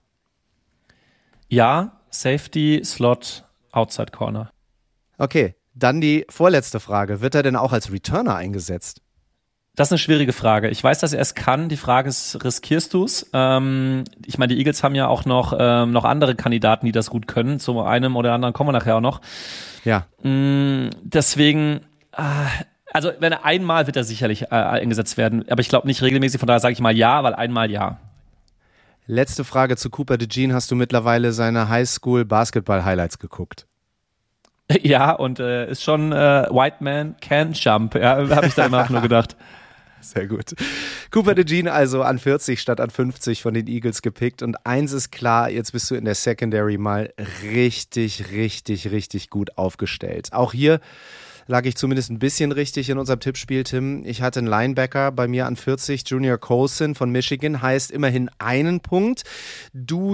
Ja, Safety, Slot, Outside Corner. Okay. Dann die vorletzte Frage. Wird er denn auch als Returner eingesetzt? Das ist eine schwierige Frage. Ich weiß, dass er es kann. Die Frage ist, riskierst du es? Ähm, ich meine, die Eagles haben ja auch noch, ähm, noch andere Kandidaten, die das gut können. Zu einem oder anderen kommen wir nachher auch noch. Ja. Mm, deswegen, äh, also wenn er einmal, wird er sicherlich äh, eingesetzt werden. Aber ich glaube nicht regelmäßig. Von daher sage ich mal ja, weil einmal ja. Letzte Frage zu Cooper DeJean. Hast du mittlerweile seine Highschool-Basketball-Highlights geguckt? Ja, und äh, ist schon äh, White Man Can Jump, ja, habe ich da immer nur gedacht. Sehr gut. Cooper DeJean also an vierzig statt an fünfzig von den Eagles gepickt. Und eins ist klar, jetzt bist du in der Secondary mal richtig, richtig, richtig gut aufgestellt. Auch hier lag ich zumindest ein bisschen richtig in unserem Tippspiel, Tim. Ich hatte einen Linebacker bei mir an vierzig, Junior Colson von Michigan, heißt immerhin einen Punkt. Du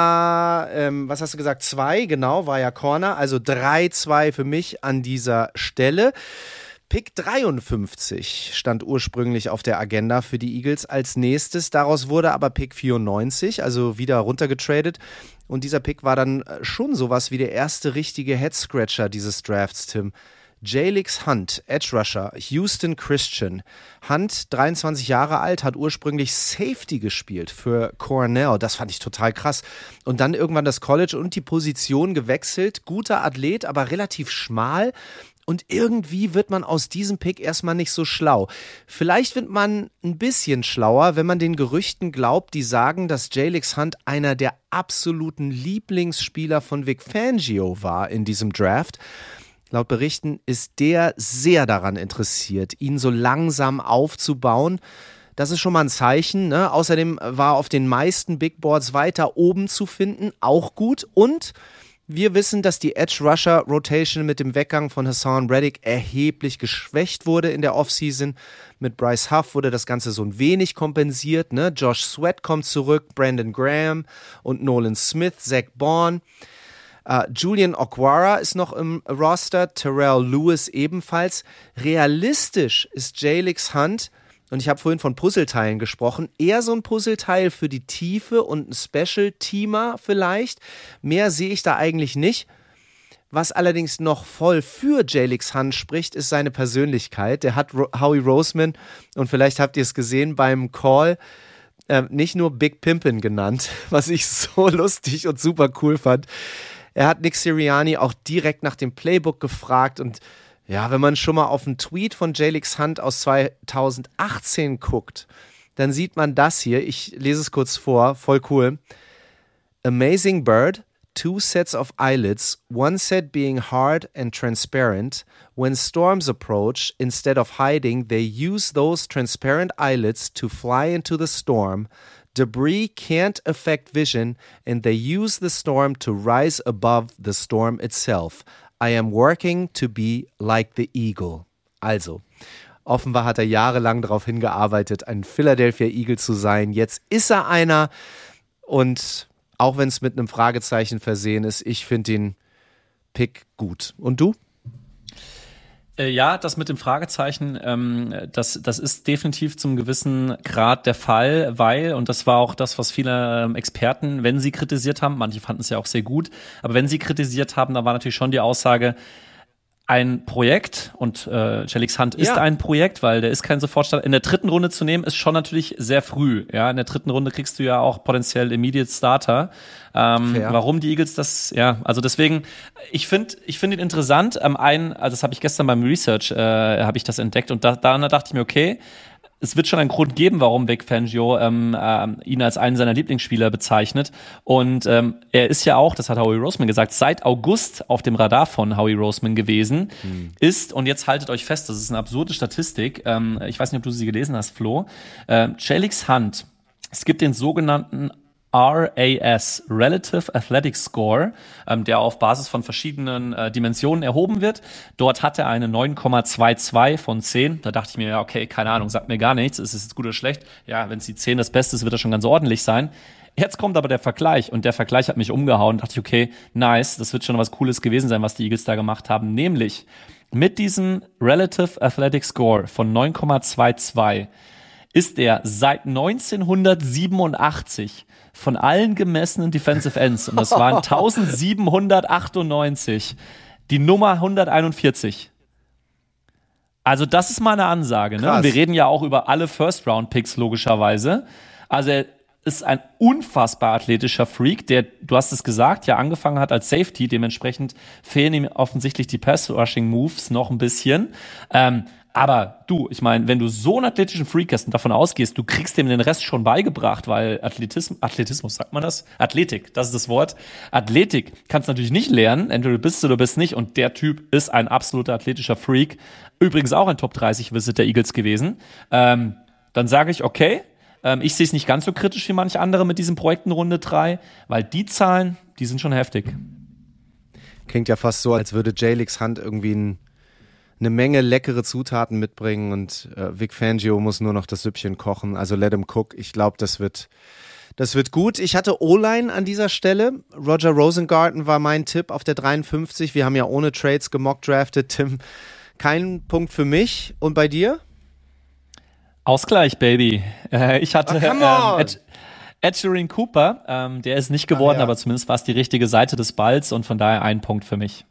ja, ähm, was hast du gesagt, zwei, genau, war ja Corner, also drei zwei für mich an dieser Stelle. Pick dreiundfünfzig stand ursprünglich auf der Agenda für die Eagles als nächstes. Daraus wurde aber Pick vierundneunzig, also wieder runtergetradet. Und dieser Pick war dann schon sowas wie der erste richtige Head-Scratcher dieses Drafts, Tim. Jalix Hunt, Edge Rusher, Houston Christian. Hunt, dreiundzwanzig Jahre alt, hat ursprünglich Safety gespielt für Cornell. Das fand ich total krass. Und dann irgendwann das College und die Position gewechselt. Guter Athlet, aber relativ schmal. Und irgendwie wird man aus diesem Pick erstmal nicht so schlau. Vielleicht wird man ein bisschen schlauer, wenn man den Gerüchten glaubt, die sagen, dass Jalix Hunt einer der absoluten Lieblingsspieler von Vic Fangio war in diesem Draft. Laut Berichten ist der sehr daran interessiert, ihn so langsam aufzubauen. Das ist schon mal ein Zeichen, ne? Außerdem war auf den meisten Big Boards weiter oben zu finden, auch gut. Und wir wissen, dass die Edge-Rusher-Rotation mit dem Weggang von Hassan Reddick erheblich geschwächt wurde in der Offseason. Mit Bryce Huff wurde das Ganze so ein wenig kompensiert. Ne? Josh Sweat kommt zurück, Brandon Graham und Nolan Smith, Zach Bourne. Uh, Julian Okwara ist noch im Roster, Terrell Lewis ebenfalls. Realistisch ist Jalix Hunt, und ich habe vorhin von Puzzleteilen gesprochen, eher so ein Puzzleteil für die Tiefe und ein Special-Teamer vielleicht. Mehr sehe ich da eigentlich nicht. Was allerdings noch voll für Jalix Hunt spricht, ist seine Persönlichkeit. Der hat Ro- Howie Roseman, und vielleicht habt ihr es gesehen beim Call, äh, nicht nur Big Pimpin genannt, was ich so lustig und super cool fand. Er hat Nick Sirianni auch direkt nach dem Playbook gefragt, und ja, wenn man schon mal auf einen Tweet von Jalix Hunt aus zweitausendachtzehn guckt, dann sieht man das hier. Ich lese es kurz vor, voll cool. Amazing bird, two sets of eyelids, one set being hard and transparent. When storms approach, instead of hiding, they use those transparent eyelids to fly into the storm. Debris can't affect vision, and they use the storm to rise above the storm itself. I am working to be like the eagle. Also, offenbar hat er jahrelang darauf hingearbeitet, ein Philadelphia Eagle zu sein. Jetzt ist er einer, und auch wenn es mit einem Fragezeichen versehen ist, ich finde den Pick gut. Und du? Äh, ja, das mit dem Fragezeichen, ähm, das, das ist definitiv zum gewissen Grad der Fall, weil, und das war auch das, was viele ähm, Experten, wenn sie kritisiert haben, manche fanden es ja auch sehr gut, aber wenn sie kritisiert haben, da war natürlich schon die Aussage, ein Projekt, und äh, Jalix Hunt ist ja ein Projekt, weil der ist kein Sofortstart. In der dritten Runde zu nehmen, ist schon natürlich sehr früh. Ja, in der dritten Runde kriegst du ja auch potenziell Immediate Starter. Ähm, warum die Eagles das, ja, also deswegen, ich finde, ich finde ihn interessant. Ähm, ein, also das habe ich gestern beim Research, äh, habe ich das entdeckt, und da, da dachte ich mir, okay, es wird schon einen Grund geben, warum Vic Fangio ähm, äh, ihn als einen seiner Lieblingsspieler bezeichnet. Und ähm, er ist ja auch, das hat Howie Roseman gesagt, seit August auf dem Radar von Howie Roseman gewesen. Hm. Ist, und jetzt haltet euch fest, das ist eine absurde Statistik, ähm, ich weiß nicht, ob du sie gelesen hast, Flo, äh, Jalix Hunt, es gibt den sogenannten R A S, Relative Athletic Score, ähm, der auf Basis von verschiedenen äh, Dimensionen erhoben wird. Dort hat er eine neun Komma zweiundzwanzig von zehn. Da dachte ich mir, ja, okay, keine Ahnung, sagt mir gar nichts. Ist es jetzt gut oder schlecht? Ja, wenn es die zehn das Beste ist, wird er schon ganz ordentlich sein. Jetzt kommt aber der Vergleich, und der Vergleich hat mich umgehauen. Da dachte ich, okay, nice, das wird schon was Cooles gewesen sein, was die Eagles da gemacht haben. Nämlich mit diesem Relative Athletic Score von neun Komma zweiundzwanzig ist er seit neunzehnhundertsiebenundachtzig von allen gemessenen Defensive Ends, und das waren eintausendsiebenhundertachtundneunzig, die Nummer hunderteinundvierzig. Also das ist mal eine Ansage, ne? Und wir reden ja auch über alle First-Round-Picks logischerweise. Also er ist ein unfassbar athletischer Freak, der, du hast es gesagt, ja angefangen hat als Safety, dementsprechend fehlen ihm offensichtlich die Pass-Rushing-Moves noch ein bisschen. Ähm, Aber du, ich meine, wenn du so einen athletischen Freak hast und davon ausgehst, du kriegst dem den Rest schon beigebracht, weil Athletismus, Athletismus, sagt man das? Athletik, das ist das Wort. Athletik kannst du natürlich nicht lernen, entweder du bist oder du bist nicht, und der Typ ist ein absoluter athletischer Freak. Übrigens auch ein Top dreißig Visit der Eagles gewesen. Ähm, dann sage ich, okay, ähm, ich sehe es nicht ganz so kritisch wie manche andere mit diesem Projekt in Runde drei, weil die Zahlen, die sind schon heftig. Klingt ja fast so, als würde Jalix Hunt irgendwie ein eine Menge leckere Zutaten mitbringen und äh, Vic Fangio muss nur noch das Süppchen kochen, also let him cook. Ich glaube, das wird, das wird gut. Ich hatte O-Line an dieser Stelle. Roger Rosengarten war mein Tipp auf der dreiundfünfzig. Wir haben ja ohne Trades gemockdraftet. Tim, kein Punkt für mich. Und bei dir? Ausgleich, Baby. Äh, ich hatte oh, ähm, Ed, Ed Sheeran Cooper. Ähm, der ist nicht geworden, ja. aber zumindest war es die richtige Seite des Balls und von daher ein Punkt für mich.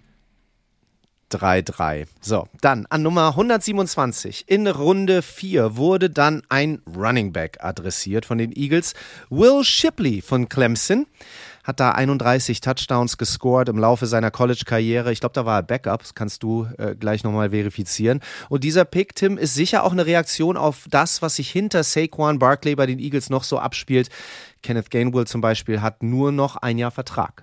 drei drei. So, dann an Nummer hundertsiebenundzwanzig in Runde vier wurde dann ein Running Back adressiert von den Eagles. Will Shipley von Clemson hat da einunddreißig Touchdowns gescored im Laufe seiner College-Karriere. Ich glaube, da war er Backup, das kannst du äh, gleich nochmal verifizieren. Und dieser Pick, Tim, ist sicher auch eine Reaktion auf das, was sich hinter Saquon Barkley bei den Eagles noch so abspielt. Kenneth Gainwell zum Beispiel hat nur noch ein Jahr Vertrag.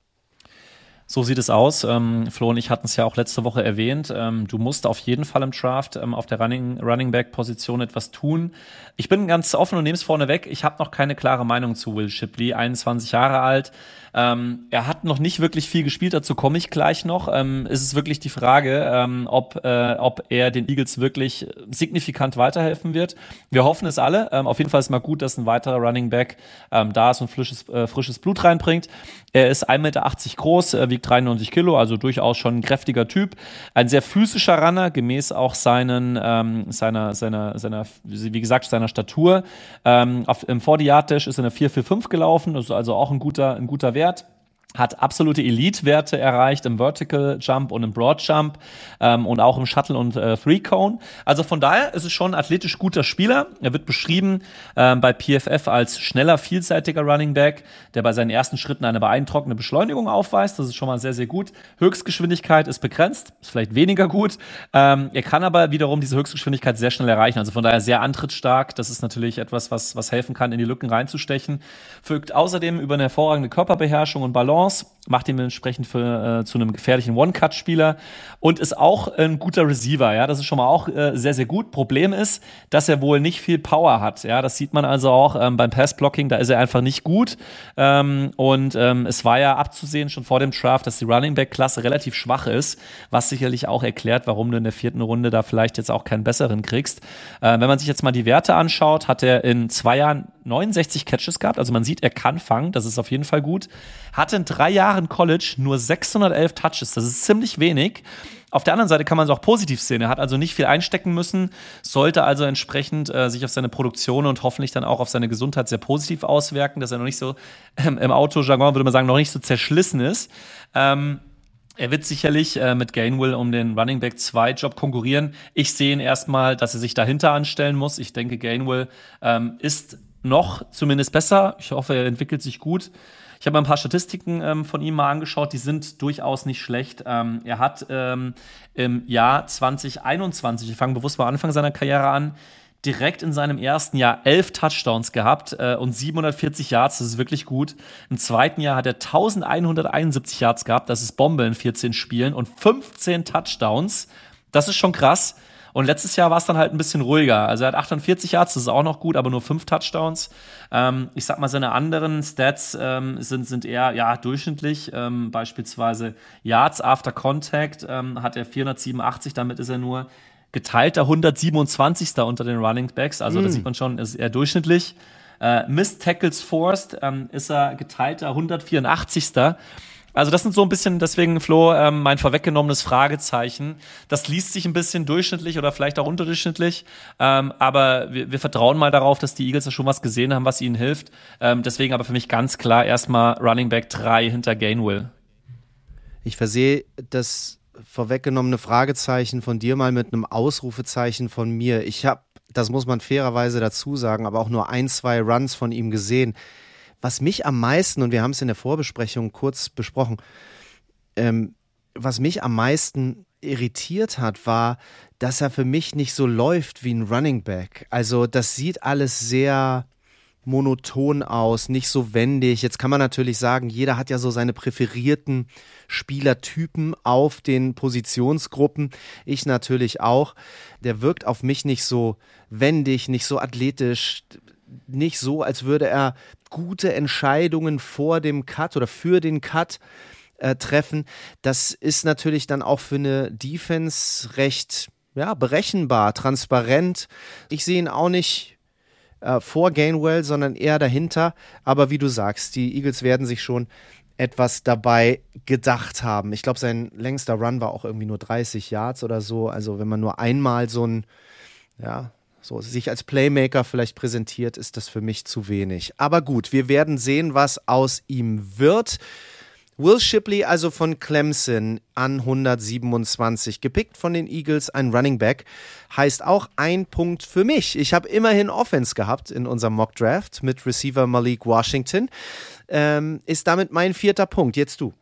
So sieht es aus. Ähm, Flo und ich hatten es ja auch letzte Woche erwähnt. Ähm, du musst auf jeden Fall im Draft ähm, auf der Running, Running Back Position etwas tun. Ich bin ganz offen und nehme es vorne weg. Ich habe noch keine klare Meinung zu Will Shipley, einundzwanzig Jahre alt. Ähm, er hat noch nicht wirklich viel gespielt, dazu komme ich gleich noch. Ähm, ist es wirklich die Frage, ähm, ob, äh, ob er den Eagles wirklich signifikant weiterhelfen wird. Wir hoffen es alle. Ähm, auf jeden Fall ist mal gut, dass ein weiterer Running Back ähm, da ist und frisches, äh, frisches Blut reinbringt. Er ist ein Meter achtzig groß, äh, wiegt dreiundneunzig Kilo, also durchaus schon ein kräftiger Typ. Ein sehr physischer Runner, gemäß auch seinen, ähm, seiner, seiner, seiner, wie gesagt, seiner Statur. Ähm, auf, im forty-Yard-Dash ist er eine vier vier fünf gelaufen, das ist also auch ein guter, ein guter Wert. Hat absolute Elite-Werte erreicht im Vertical Jump und im Broad Jump ähm, und auch im Shuttle und äh, Three Cone. Also von daher ist es schon ein athletisch guter Spieler. Er wird beschrieben ähm, bei P F F als schneller, vielseitiger Running Back, der bei seinen ersten Schritten eine beeindruckende Beschleunigung aufweist. Das ist schon mal sehr, sehr gut. Höchstgeschwindigkeit ist begrenzt, ist vielleicht weniger gut. Ähm, er kann aber wiederum diese Höchstgeschwindigkeit sehr schnell erreichen. Also von daher sehr antrittsstark. Das ist natürlich etwas, was, was helfen kann, in die Lücken reinzustechen. Fügt außerdem über eine hervorragende Körperbeherrschung und Balance, macht ihn entsprechend für, äh, zu einem gefährlichen One-Cut-Spieler und ist auch ein guter Receiver. Ja, das ist schon mal auch äh, sehr, sehr gut. Problem ist, dass er wohl nicht viel Power hat. Ja, das sieht man also auch ähm, beim Pass-Blocking. Da ist er einfach nicht gut. Ähm, und ähm, es war ja abzusehen schon vor dem Draft, dass die Running-Back-Klasse relativ schwach ist, was sicherlich auch erklärt, warum du in der vierten Runde da vielleicht jetzt auch keinen besseren kriegst. Äh, wenn man sich jetzt mal die Werte anschaut, hat er in zwei Jahren neunundsechzig Catches gehabt. Also man sieht, er kann fangen. Das ist auf jeden Fall gut. Hatte in drei Jahren College nur sechshundertelf Touches. Das ist ziemlich wenig. Auf der anderen Seite kann man es auch positiv sehen. Er hat also nicht viel einstecken müssen, sollte also entsprechend äh, sich auf seine Produktion und hoffentlich dann auch auf seine Gesundheit sehr positiv auswirken, dass er noch nicht so, ähm, im Autojargon würde man sagen, noch nicht so zerschlissen ist. Ähm, Er wird sicherlich äh, mit Gainwell um den Running Back zwei Job konkurrieren. Ich sehe ihn erstmal, dass er sich dahinter anstellen muss. Ich denke, Gainwell ähm, ist noch zumindest besser. Ich hoffe, er entwickelt sich gut. Ich habe mir ein paar Statistiken ähm, von ihm mal angeschaut, die sind durchaus nicht schlecht. Ähm, er hat ähm, im Jahr zwanzig einundzwanzig, ich fange bewusst mal Anfang seiner Karriere an, direkt in seinem ersten Jahr elf Touchdowns gehabt äh, und siebenhundertvierzig Yards, das ist wirklich gut. Im zweiten Jahr hat er elfhunderteinundsiebzig Yards gehabt, das ist Bombe in vierzehn Spielen und fünfzehn Touchdowns, das ist schon krass. Und letztes Jahr war es dann halt ein bisschen ruhiger. Also er hat achtundvierzig Yards, das ist auch noch gut, aber nur fünf Touchdowns. Ähm, ich sag mal, seine anderen Stats ähm, sind, sind eher ja, durchschnittlich. Ähm, beispielsweise Yards after Contact ähm, hat er vierhundertsiebenundachtzig, damit ist er nur geteilter hundertsiebenundzwanzigster unter den Running Backs. Also mm. da sieht man schon, ist eher durchschnittlich. Äh, Missed Tackles Forced ähm, ist er geteilter hundertvierundachtzigster Also das sind so ein bisschen, deswegen, Flo, ähm, mein vorweggenommenes Fragezeichen. Das liest sich ein bisschen durchschnittlich oder vielleicht auch unterdurchschnittlich, ähm, aber wir, wir vertrauen mal darauf, dass die Eagles da schon was gesehen haben, was ihnen hilft. Ähm, deswegen aber für mich ganz klar erstmal Running Back drei hinter Gainwell. Ich versehe das vorweggenommene Fragezeichen von dir mal mit einem Ausrufezeichen von mir. Ich habe, das muss man fairerweise dazu sagen, aber auch nur ein, zwei Runs von ihm gesehen. Was mich am meisten, und wir haben es in der Vorbesprechung kurz besprochen, ähm, was mich am meisten irritiert hat, war, dass er für mich nicht so läuft wie ein Running Back. Also das sieht alles sehr monoton aus, nicht so wendig. Jetzt kann man natürlich sagen, jeder hat ja so seine präferierten Spielertypen auf den Positionsgruppen. Ich natürlich auch. Der wirkt auf mich nicht so wendig, nicht so athletisch, nicht so, als würde er gute Entscheidungen vor dem Cut oder für den Cut äh, treffen. Das ist natürlich dann auch für eine Defense recht ja, berechenbar, transparent. Ich sehe ihn auch nicht äh, vor Gainwell, sondern eher dahinter. Aber wie du sagst, die Eagles werden sich schon etwas dabei gedacht haben. Ich glaube, sein längster Run war auch irgendwie nur dreißig Yards oder so. Also wenn man nur einmal so ein, ja, so sich als Playmaker vielleicht präsentiert, ist das für mich zu wenig. Aber gut, wir werden sehen, was aus ihm wird. Will Shipley also von Clemson an hundertsiebenundzwanzig, gepickt von den Eagles, ein Running Back, heißt auch ein Punkt für mich. Ich habe immerhin Offense gehabt in unserem Mock Draft mit Receiver Malik Washington. Ähm, ist damit mein vierter Punkt. Jetzt du.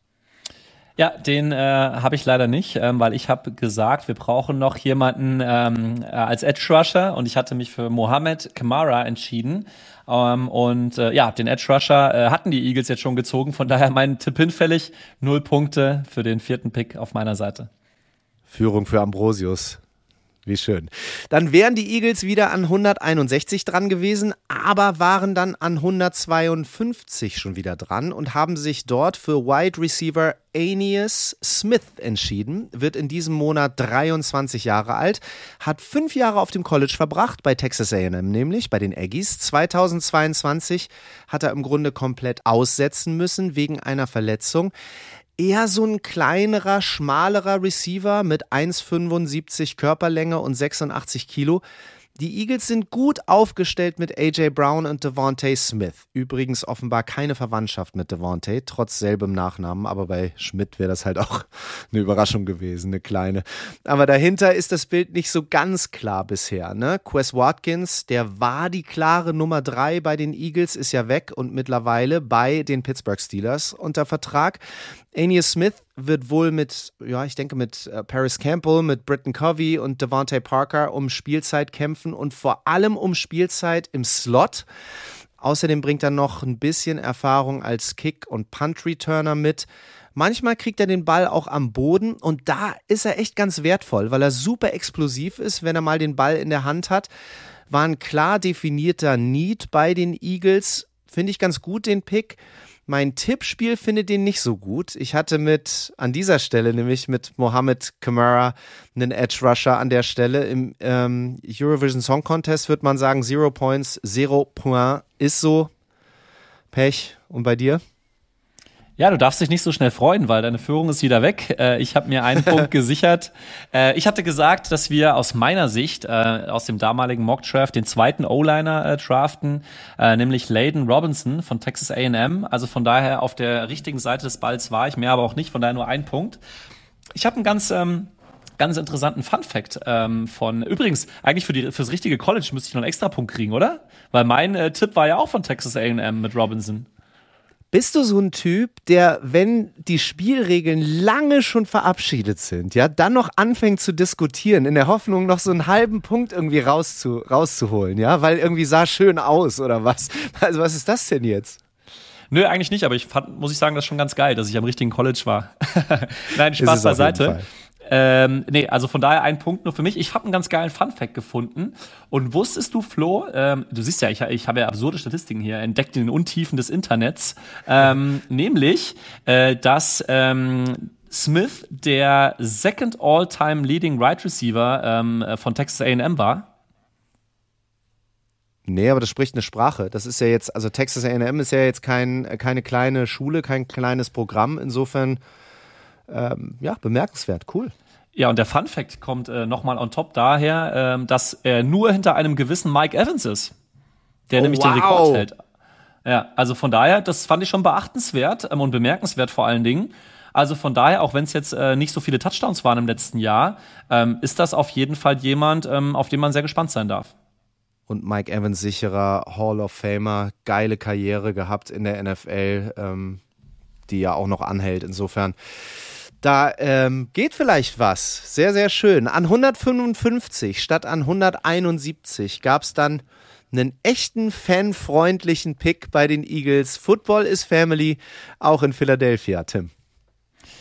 Ja, den äh, habe ich leider nicht, ähm, weil ich habe gesagt, wir brauchen noch jemanden ähm, als Edge Rusher und ich hatte mich für Mohamed Kamara entschieden. Um, und äh, ja, den Edge Rusher äh, hatten die Eagles jetzt schon gezogen, von daher mein Tipp hinfällig. Null Punkte für den vierten Pick auf meiner Seite. Führung für Ambrosius. Wie schön. Dann wären die Eagles wieder an hunderteinundsechzig dran gewesen, aber waren dann an hundertzweiundfünfzig schon wieder dran und haben sich dort für Wide Receiver Aeneas Smith entschieden. Wird in diesem Monat dreiundzwanzig Jahre alt, hat fünf Jahre auf dem College verbracht, bei Texas A and M nämlich, bei den Aggies. zweitausendzweiundzwanzig hat er im Grunde komplett aussetzen müssen wegen einer Verletzung. Eher so ein kleinerer, schmalerer Receiver mit eins Komma fünfundsiebzig Körperlänge und sechsundachtzig Kilo. Die Eagles sind gut aufgestellt mit A J Brown und Devontae Smith. Übrigens offenbar keine Verwandtschaft mit Devontae, trotz selbem Nachnamen. Aber bei Schmidt wäre das halt auch eine Überraschung gewesen, eine kleine. Aber dahinter ist das Bild nicht so ganz klar bisher, ne? Quez Watkins, der war die klare Nummer drei bei den Eagles, ist ja weg und mittlerweile bei den Pittsburgh Steelers unter Vertrag. Aeneas Smith wird wohl mit, ja, ich denke mit äh, Paris Campbell, mit Britton Covey und Devontae Parker um Spielzeit kämpfen und vor allem um Spielzeit im Slot. Außerdem bringt er noch ein bisschen Erfahrung als Kick- und Punt-Returner mit. Manchmal kriegt er den Ball auch am Boden und da ist er echt ganz wertvoll, weil er super explosiv ist, wenn er mal den Ball in der Hand hat. War ein klar definierter Need bei den Eagles. Finde ich ganz gut, den Pick. Mein Tippspiel findet den nicht so gut. Ich hatte mit, an dieser Stelle nämlich mit Mohamed Kamara einen Edge Rusher an der Stelle. Im ähm, Eurovision Song Contest würde man sagen, Zero Points, Zero Point. Ist so. Pech. Und bei dir? Ja, du darfst dich nicht so schnell freuen, weil deine Führung ist wieder weg. Äh, ich habe mir einen Punkt gesichert. Äh, ich hatte gesagt, dass wir aus meiner Sicht, äh, aus dem damaligen Mock-Draft, den zweiten O-Liner äh, draften, äh, nämlich Layden Robinson von Texas A and M. Also von daher auf der richtigen Seite des Balls war ich, mehr aber auch nicht, von daher nur ein Punkt. Ich habe einen ganz... Ähm, Ganz interessanten Fun-Fact ähm, von, übrigens, eigentlich für die fürs richtige College müsste ich noch einen extra Punkt kriegen, oder? Weil mein äh, Tipp war ja auch von Texas A and M mit Robinson. Bist du so ein Typ, der, wenn die Spielregeln lange schon verabschiedet sind, ja, dann noch anfängt zu diskutieren, in der Hoffnung, noch so einen halben Punkt irgendwie rauszu, rauszuholen, ja, weil irgendwie sah schön aus oder was? Also was ist das denn jetzt? Nö, eigentlich nicht, aber ich fand, muss ich sagen, das ist schon ganz geil, dass ich am richtigen College war. Nein, Spaß beiseite. Ähm, nee, also von daher ein Punkt nur für mich. Ich habe einen ganz geilen Funfact gefunden. Und wusstest du, Flo, ähm, du siehst ja, ich, ich habe ja absurde Statistiken hier entdeckt in den Untiefen des Internets, ähm, nämlich, äh, dass ähm, Smith der second all-time leading Wide Receiver ähm, von Texas A and M war. Nee, aber das spricht eine Sprache. Das ist ja jetzt, also Texas A and M ist ja jetzt kein, keine kleine Schule, kein kleines Programm. Insofern Ähm, ja, bemerkenswert, cool. Ja, und der Fun-Fact kommt äh, nochmal on top daher, ähm, dass er nur hinter einem gewissen Mike Evans ist, der oh, nämlich wow. den Rekord hält. Ja, also von daher, das fand ich schon beachtenswert ähm, und bemerkenswert vor allen Dingen. Also von daher, auch wenn es jetzt äh, nicht so viele Touchdowns waren im letzten Jahr, ähm, ist das auf jeden Fall jemand, ähm, auf den man sehr gespannt sein darf. Und Mike Evans, sicherer Hall of Famer, geile Karriere gehabt in der N F L, ähm, die ja auch noch anhält. Insofern Da ähm, geht vielleicht was. Sehr, sehr schön. An hundertfünfundfünfzig statt an hunderteinundsiebzig gab es dann einen echten fanfreundlichen Pick bei den Eagles. Football is Family, auch in Philadelphia, Tim.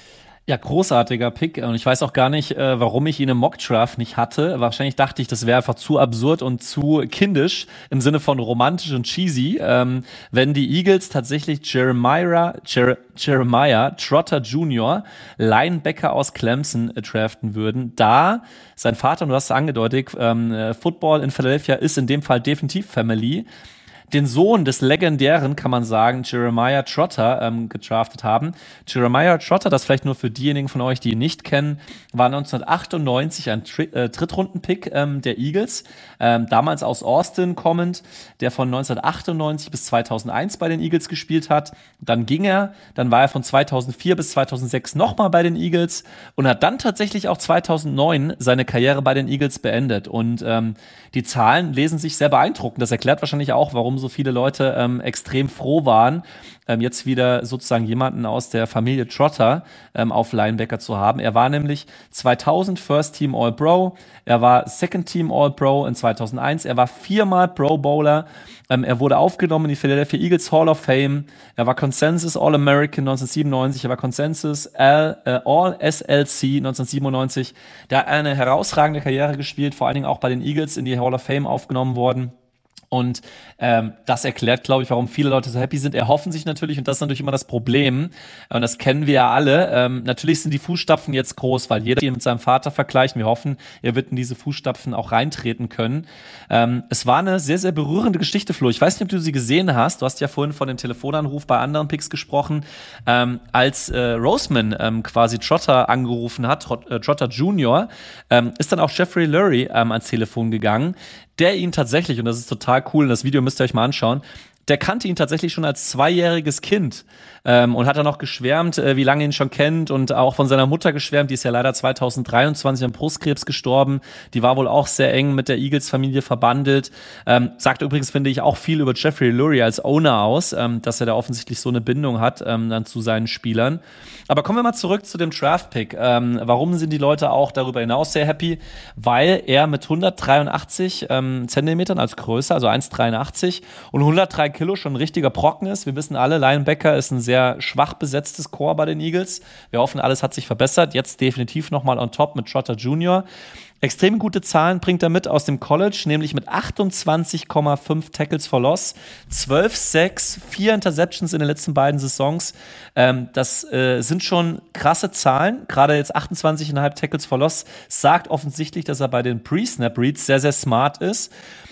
Ja, großartiger Pick. Und ich weiß auch gar nicht, äh, warum ich ihn im Mockdraft nicht hatte. Wahrscheinlich dachte ich, das wäre einfach zu absurd und zu kindisch im Sinne von romantisch und cheesy, ähm, wenn die Eagles tatsächlich Jeremiah, Jer- Jeremiah Trotter Junior, Linebacker aus Clemson, äh, draften würden. Da sein Vater, und du hast es angedeutet, ähm, äh, Football in Philadelphia ist in dem Fall definitiv Family, den Sohn des legendären, kann man sagen, Jeremiah Trotter ähm, gedraftet haben. Jeremiah Trotter, das vielleicht nur für diejenigen von euch, die ihn nicht kennen, war neunzehnhundertachtundneunzig ein Tri- äh, Drittrunden-Pick ähm, der Eagles, ähm, damals aus Austin kommend, der von neunzehnhundertachtundneunzig bis zweitausendeins bei den Eagles gespielt hat. Dann ging er, dann war er von zweitausendvier bis zweitausendsechs nochmal bei den Eagles und hat dann tatsächlich auch zweitausendneun seine Karriere bei den Eagles beendet. Und ähm, die Zahlen lesen sich sehr beeindruckend. Das erklärt wahrscheinlich auch, warum so viele Leute ähm, extrem froh waren, ähm, jetzt wieder sozusagen jemanden aus der Familie Trotter ähm, auf Linebacker zu haben. Er war nämlich zweitausend First Team All-Pro, er war Second Team All-Pro in zweitausendeins, er war viermal Pro Bowler, ähm, er wurde aufgenommen in die Philadelphia Eagles Hall of Fame, er war Consensus All-American neunzehnhundertsiebenundneunzig, er war Consensus All, äh, All-S L C neunzehnhundertsiebenundneunzig. Der hat eine herausragende Karriere gespielt, vor allen Dingen auch bei den Eagles in die Hall of Fame aufgenommen worden. Und ähm, das erklärt, glaube ich, warum viele Leute so happy sind. Erhoffen sich natürlich, und das ist natürlich immer das Problem, und das kennen wir ja alle, ähm, natürlich sind die Fußstapfen jetzt groß, weil jeder ihn mit seinem Vater vergleicht. Wir hoffen, er wird in diese Fußstapfen auch reintreten können. Ähm, es war eine sehr, sehr berührende Geschichte, Flo. Ich weiß nicht, ob du sie gesehen hast. Du hast ja vorhin von dem Telefonanruf bei anderen Picks gesprochen. Ähm, als äh, Roseman ähm, quasi Trotter angerufen hat, Trot, äh, Trotter Junior, ähm, ist dann auch Jeffrey Lurie ähm, ans Telefon gegangen, der ihn tatsächlich, und das ist total cool, das Video müsst ihr euch mal anschauen, der kannte ihn tatsächlich schon als zweijähriges Kind ähm, und hat dann noch geschwärmt, äh, wie lange ihn schon kennt, und auch von seiner Mutter geschwärmt. Die ist ja leider zweitausenddreiundzwanzig an Brustkrebs gestorben. Die war wohl auch sehr eng mit der Eagles-Familie verbandelt. Ähm, sagt übrigens, finde ich, auch viel über Jeffrey Lurie als Owner aus, ähm, dass er da offensichtlich so eine Bindung hat ähm, dann zu seinen Spielern. Aber kommen wir mal zurück zu dem Draft-Pick. Ähm, warum sind die Leute auch darüber hinaus sehr happy? Weil er mit hundertdreiundachtzig ähm, Zentimetern als Größe, also eins Komma dreiundachtzig und hundertdrei Kilo schon ein richtiger Brocken ist. Wir wissen alle, Linebacker ist ein sehr schwach besetztes Core bei den Eagles. Wir hoffen, alles hat sich verbessert. Jetzt definitiv nochmal on top mit Trotter Junior Extrem gute Zahlen bringt er mit aus dem College, nämlich mit achtundzwanzig Komma fünf Tackles for Loss, zwölf Sacks, vier Interceptions in den letzten beiden Saisons. Ähm, das äh, sind schon krasse Zahlen. Gerade jetzt achtundzwanzig Komma fünf Tackles for Loss sagt offensichtlich, dass er bei den Pre-Snap-Reads sehr, sehr smart ist.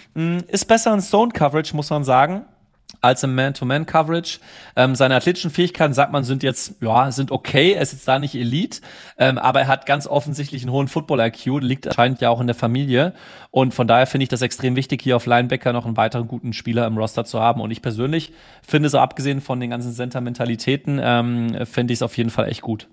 Ist besser in Zone-Coverage, muss man sagen, als im Man-to-Man-Coverage. Ähm, seine athletischen Fähigkeiten, sagt man, sind jetzt, ja, sind okay. Er ist jetzt da nicht Elite, ähm, aber er hat ganz offensichtlich einen hohen Football-I Q, liegt anscheinend ja auch in der Familie. Und von daher finde ich das extrem wichtig, hier auf Linebacker noch einen weiteren guten Spieler im Roster zu haben. Und ich persönlich finde, so abgesehen von den ganzen Sentimentalitäten, ähm, finde ich es auf jeden Fall echt gut.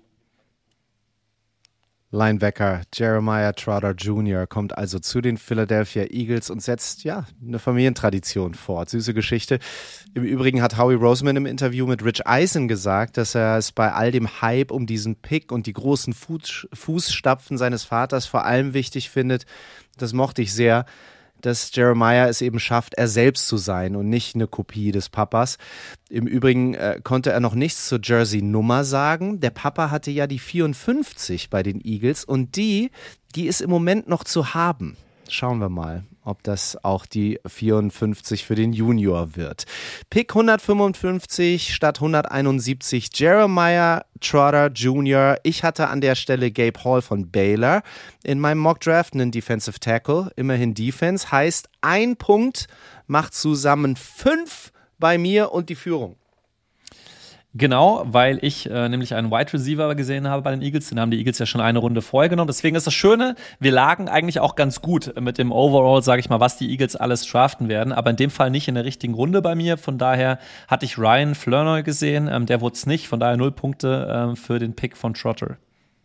Linebacker Jeremiah Trotter Junior kommt also zu den Philadelphia Eagles und setzt, ja, eine Familientradition fort. Süße Geschichte. Im Übrigen hat Howie Roseman im Interview mit Rich Eisen gesagt, dass er es bei all dem Hype um diesen Pick und die großen Fuß, Fußstapfen seines Vaters vor allem wichtig findet. Das mochte ich sehr, dass Jeremiah es eben schafft, er selbst zu sein und nicht eine Kopie des Papas. Im Übrigen äh, konnte er noch nichts zur Jersey-Nummer sagen. Der Papa hatte ja die vierundfünfzig bei den Eagles und die, die ist im Moment noch zu haben. Schauen wir mal, ob das auch die vierundfünfzig für den Junior wird. Pick hundertfünfundfünfzig statt hunderteinundsiebzig, Jeremiah Trotter Junior Ich hatte an der Stelle Gabe Hall von Baylor in meinem Mockdraft, einen Defensive Tackle, immerhin Defense, heißt ein Punkt macht zusammen fünf bei mir und die Führung. Genau, weil ich äh, nämlich einen Wide Receiver gesehen habe bei den Eagles. Den haben die Eagles ja schon eine Runde vorher genommen. Deswegen ist das Schöne, wir lagen eigentlich auch ganz gut mit dem Overall, sage ich mal, was die Eagles alles draften werden. Aber in dem Fall nicht in der richtigen Runde bei mir. Von daher hatte ich Ryan Flournoy gesehen. Ähm, der wurde es nicht. Von daher null Punkte ähm, für den Pick von Trotter.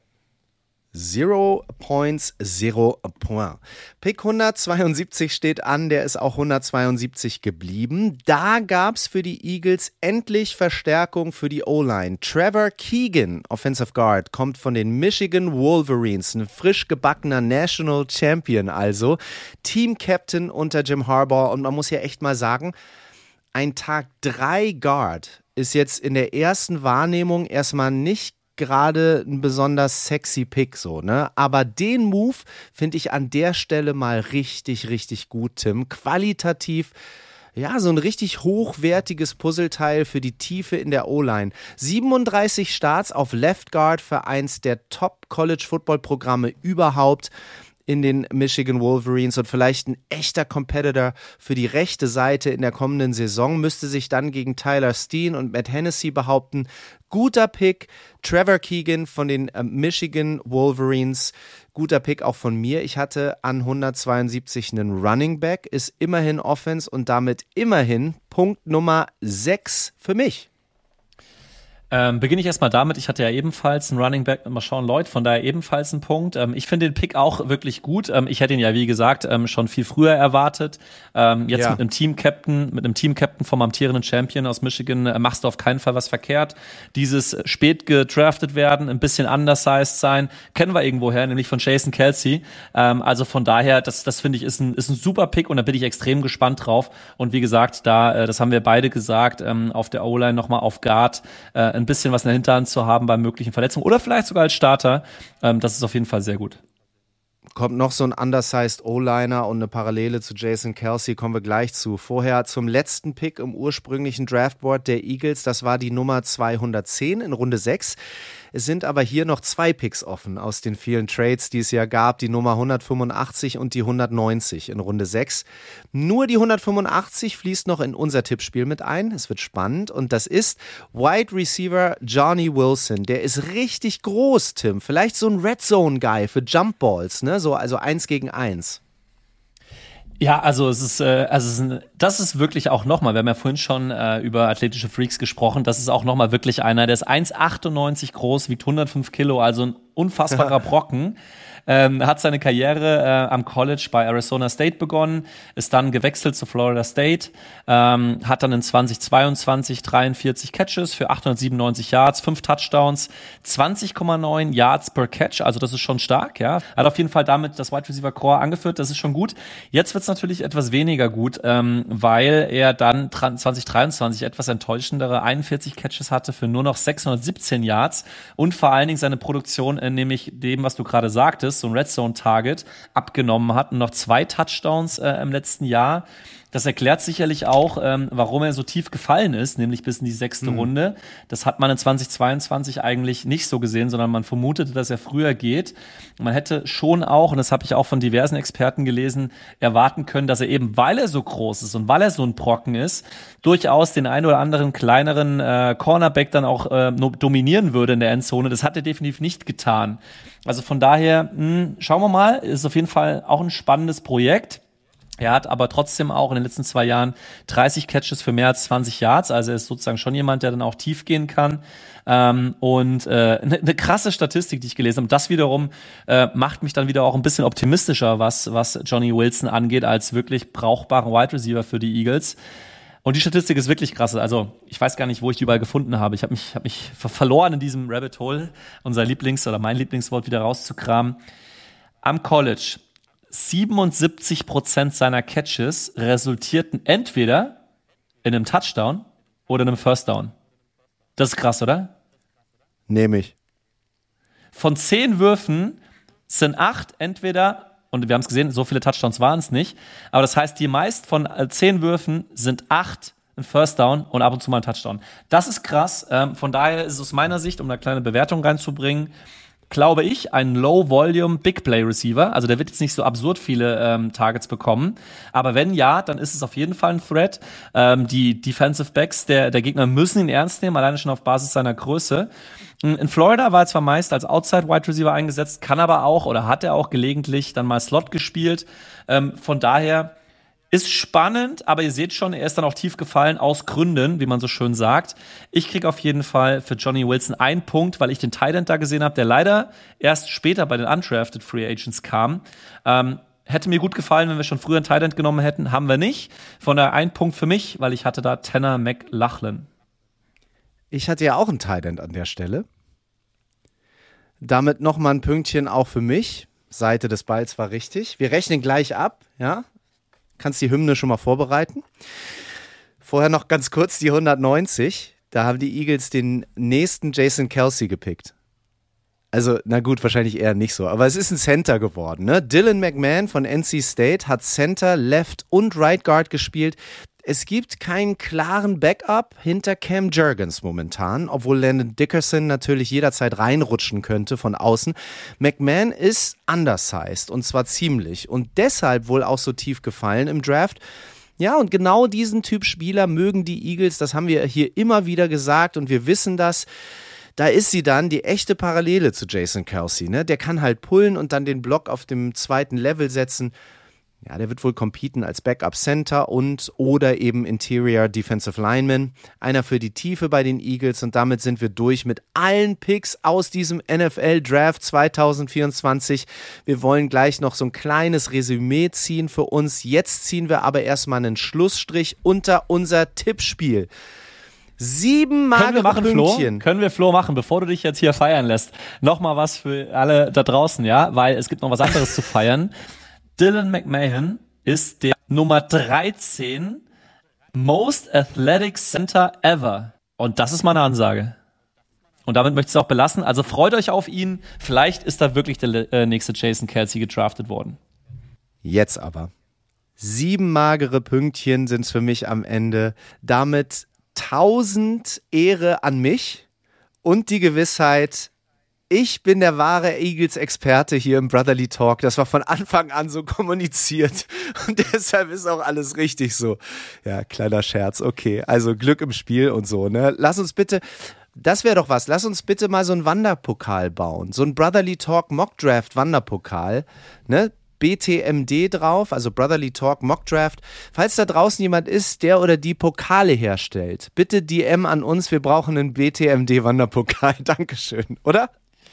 Zero Points, Zero Point. Pick hundertzweiundsiebzig steht an, der ist auch hundertzweiundsiebzig geblieben. Da gab's für die Eagles endlich Verstärkung für die O-Line. Trevor Keegan, Offensive Guard, kommt von den Michigan Wolverines, ein frisch gebackener National Champion also. Team Captain unter Jim Harbaugh und man muss ja echt mal sagen, ein Tag drei Guard ist jetzt in der ersten Wahrnehmung erstmal nicht gerade ein besonders sexy Pick so, ne? Aber den Move finde ich an der Stelle mal richtig, richtig gut, Tim. Qualitativ, ja, so ein richtig hochwertiges Puzzleteil für die Tiefe in der O-Line. siebenunddreißig Starts auf Left Guard für eins der Top-College-Football-Programme überhaupt in den Michigan Wolverines und vielleicht ein echter Competitor für die rechte Seite in der kommenden Saison, müsste sich dann gegen Tyler Steen und Matt Hennessy behaupten. Guter Pick, Trevor Keegan von den äh, Michigan Wolverines, guter Pick auch von mir. Ich hatte an hundertzweiundsiebzig einen Running Back, ist immerhin Offense und damit immerhin Punkt Nummer sechs für mich. Ähm, beginne ich erstmal damit, ich hatte ja ebenfalls einen Running Back mit Marshawn Lloyd, von daher ebenfalls ein Punkt. Ähm, ich finde den Pick auch wirklich gut. Ähm, ich hätte ihn ja, wie gesagt, ähm, schon viel früher erwartet. Ähm, jetzt ja. mit einem Team-Captain, mit einem Team-Captain vom amtierenden Champion aus Michigan äh, machst du auf keinen Fall was verkehrt. Dieses spät gedraftet werden, ein bisschen undersized sein, kennen wir irgendwoher, nämlich von Jason Kelce. Ähm, also von daher, das, das finde ich, ist ein, ist ein super Pick und da bin ich extrem gespannt drauf. Und wie gesagt, da, äh, das haben wir beide gesagt, ähm, auf der O-Line nochmal auf Guard, äh, ein bisschen was in der Hinterhand zu haben bei möglichen Verletzungen oder vielleicht sogar als Starter, ähm, das ist auf jeden Fall sehr gut. Kommt noch so ein undersized O-Liner und eine Parallele zu Jason Kelce, kommen wir gleich zu. Vorher zum letzten Pick im ursprünglichen Draftboard der Eagles, das war die Nummer zweihundertzehn in Runde sechs. Es sind aber hier noch zwei Picks offen aus den vielen Trades, die es ja gab, die Nummer hundertfünfundachtzig und die hundertneunzig in Runde sechs. Nur die hundertfünfundachtzig fließt noch in unser Tippspiel mit ein, es wird spannend und das ist Wide Receiver Johnny Wilson. Der ist richtig groß, Tim, vielleicht so ein Red Zone Guy für Jump Balls, ne? So, also eins gegen eins. Ja, also es ist, äh, also es ist ein, das ist wirklich auch nochmal, wir haben ja vorhin schon äh, über athletische Freaks gesprochen, das ist auch nochmal wirklich einer, der ist eins Komma achtundneunzig groß, wiegt hundertfünf Kilo, also ein unfassbarer Brocken. Ähm, hat seine Karriere äh, am College bei Arizona State begonnen, ist dann gewechselt zu Florida State, ähm, hat dann in zweitausendzweiundzwanzig dreiundvierzig Catches für achthundertsiebenundneunzig Yards, fünf Touchdowns, zwanzig Komma neun Yards per Catch, also das ist schon stark, ja. Hat auf jeden Fall damit das Wide Receiver Core angeführt, das ist schon gut. Jetzt wird's natürlich etwas weniger gut, ähm, weil er dann zwanzig dreiundzwanzig etwas enttäuschendere einundvierzig Catches hatte für nur noch sechshundertsiebzehn Yards und vor allen Dingen seine Produktion, äh, nämlich dem, was du gerade sagtest, so ein Red Zone Target abgenommen hat und noch zwei Touchdowns äh, im letzten Jahr. Das erklärt sicherlich auch, ähm, warum er so tief gefallen ist, nämlich bis in die sechste mhm. Runde. Das hat man in zwanzig zweiundzwanzig eigentlich nicht so gesehen, sondern man vermutete, dass er früher geht. Man hätte schon auch, und das habe ich auch von diversen Experten gelesen, erwarten können, dass er eben, weil er so groß ist und weil er so ein Brocken ist, durchaus den einen oder anderen kleineren äh, Cornerback dann auch äh, dominieren würde in der Endzone. Das hat er definitiv nicht getan. Also von daher, mh, schauen wir mal, ist auf jeden Fall auch ein spannendes Projekt. Er hat aber trotzdem auch in den letzten zwei Jahren dreißig Catches für mehr als zwanzig Yards, also er ist sozusagen schon jemand, der dann auch tief gehen kann. Ähm, und äh, eine ne krasse Statistik, die ich gelesen habe. Das wiederum äh, macht mich dann wieder auch ein bisschen optimistischer, was was Johnny Wilson angeht, als wirklich brauchbaren Wide Receiver für die Eagles. Und die Statistik ist wirklich krass. Also ich weiß gar nicht, wo ich die überall gefunden habe. Ich habe mich, hab mich verloren in diesem Rabbit Hole, unser Lieblings- oder mein Lieblingswort wieder rauszukramen. Am College siebenundsiebzig Prozent seiner Catches resultierten entweder in einem Touchdown oder in einem First Down. Das ist krass, oder? Nehme ich. Von zehn Würfen sind acht entweder, und wir haben es gesehen, so viele Touchdowns waren es nicht, aber das heißt, die meist von zehn Würfen sind acht ein First Down und ab und zu mal ein Touchdown. Das ist krass. Von daher ist es aus meiner Sicht, um eine kleine Bewertung reinzubringen, glaube ich, ein Low-Volume Big-Play-Receiver. Also der wird jetzt nicht so absurd viele ähm, Targets bekommen. Aber wenn ja, dann ist es auf jeden Fall ein Threat. Ähm, die Defensive Backs der, der Gegner müssen ihn ernst nehmen, alleine schon auf Basis seiner Größe. In Florida war er zwar meist als Outside-Wide-Receiver eingesetzt, kann aber auch oder hat er auch gelegentlich dann mal Slot gespielt. Ähm, von daher ist spannend, aber ihr seht schon, er ist dann auch tief gefallen aus Gründen, wie man so schön sagt. Ich kriege auf jeden Fall für Johnny Wilson einen Punkt, weil ich den Tight End da gesehen habe, der leider erst später bei den Undrafted Free Agents kam. Ähm, hätte mir gut gefallen, wenn wir schon früher einen Tight End genommen hätten, haben wir nicht. Von daher ein Punkt für mich, weil ich hatte da Tanner McLachlan. Ich hatte ja auch einen Tight End an der Stelle. Damit nochmal ein Pünktchen auch für mich. Seite des Balls war richtig. Wir rechnen gleich ab, ja. Kannst die Hymne schon mal vorbereiten. Vorher noch ganz kurz die hundertneunzig. Da haben die Eagles den nächsten Jason Kelce gepickt. Also, na gut, wahrscheinlich eher nicht so. Aber es ist ein Center geworden, ne? Dylan McMahon von N C State hat Center, Left und Right Guard gespielt. Es gibt keinen klaren Backup hinter Cam Jurgens momentan, obwohl Landon Dickerson natürlich jederzeit reinrutschen könnte von außen. McMahon ist undersized und zwar ziemlich und deshalb wohl auch so tief gefallen im Draft. Ja, und genau diesen Typ Spieler mögen die Eagles, das haben wir hier immer wieder gesagt und wir wissen das. Da ist sie dann, die echte Parallele zu Jason Kelce, ne? Der kann halt pullen und dann den Block auf dem zweiten Level setzen. Ja, der wird wohl competen als Backup Center und oder eben Interior Defensive Lineman. Einer für die Tiefe bei den Eagles und damit sind wir durch mit allen Picks aus diesem N F L Draft zwanzig vierundzwanzig. Wir wollen gleich noch so ein kleines Resümee ziehen für uns. Jetzt ziehen wir aber erstmal einen Schlussstrich unter unser Tippspiel. Sieben magere Können wir machen, Pünktchen. Flo? Können wir, Flo, machen, bevor du dich jetzt hier feiern lässt. Nochmal was für alle da draußen, ja? Weil es gibt noch was anderes zu feiern. Dylan McMahon ist der Nummer dreizehn Most Athletic Center ever. Und das ist meine Ansage. Und damit möchte ich es auch belassen. Also freut euch auf ihn. Vielleicht ist da wirklich der äh, nächste Jason Kelce gedraftet worden. Jetzt aber. Sieben magere Pünktchen sind es für mich am Ende. Damit tausend Ehre an mich und die Gewissheit, ich bin der wahre Eagles-Experte hier im Brotherly Talk. Das war von Anfang an so kommuniziert und deshalb ist auch alles richtig so. Ja, kleiner Scherz, okay. Also Glück im Spiel und so, ne? Lass uns bitte, das wäre doch was, lass uns bitte mal so einen Wanderpokal bauen. So ein Brotherly Talk Mock-Draft Wanderpokal, ne? B T M D drauf, also Brotherly Talk Mock Draft. Falls da draußen jemand ist, der oder die Pokale herstellt, bitte D M an uns, wir brauchen einen B T M D Wanderpokal. Dankeschön, oder?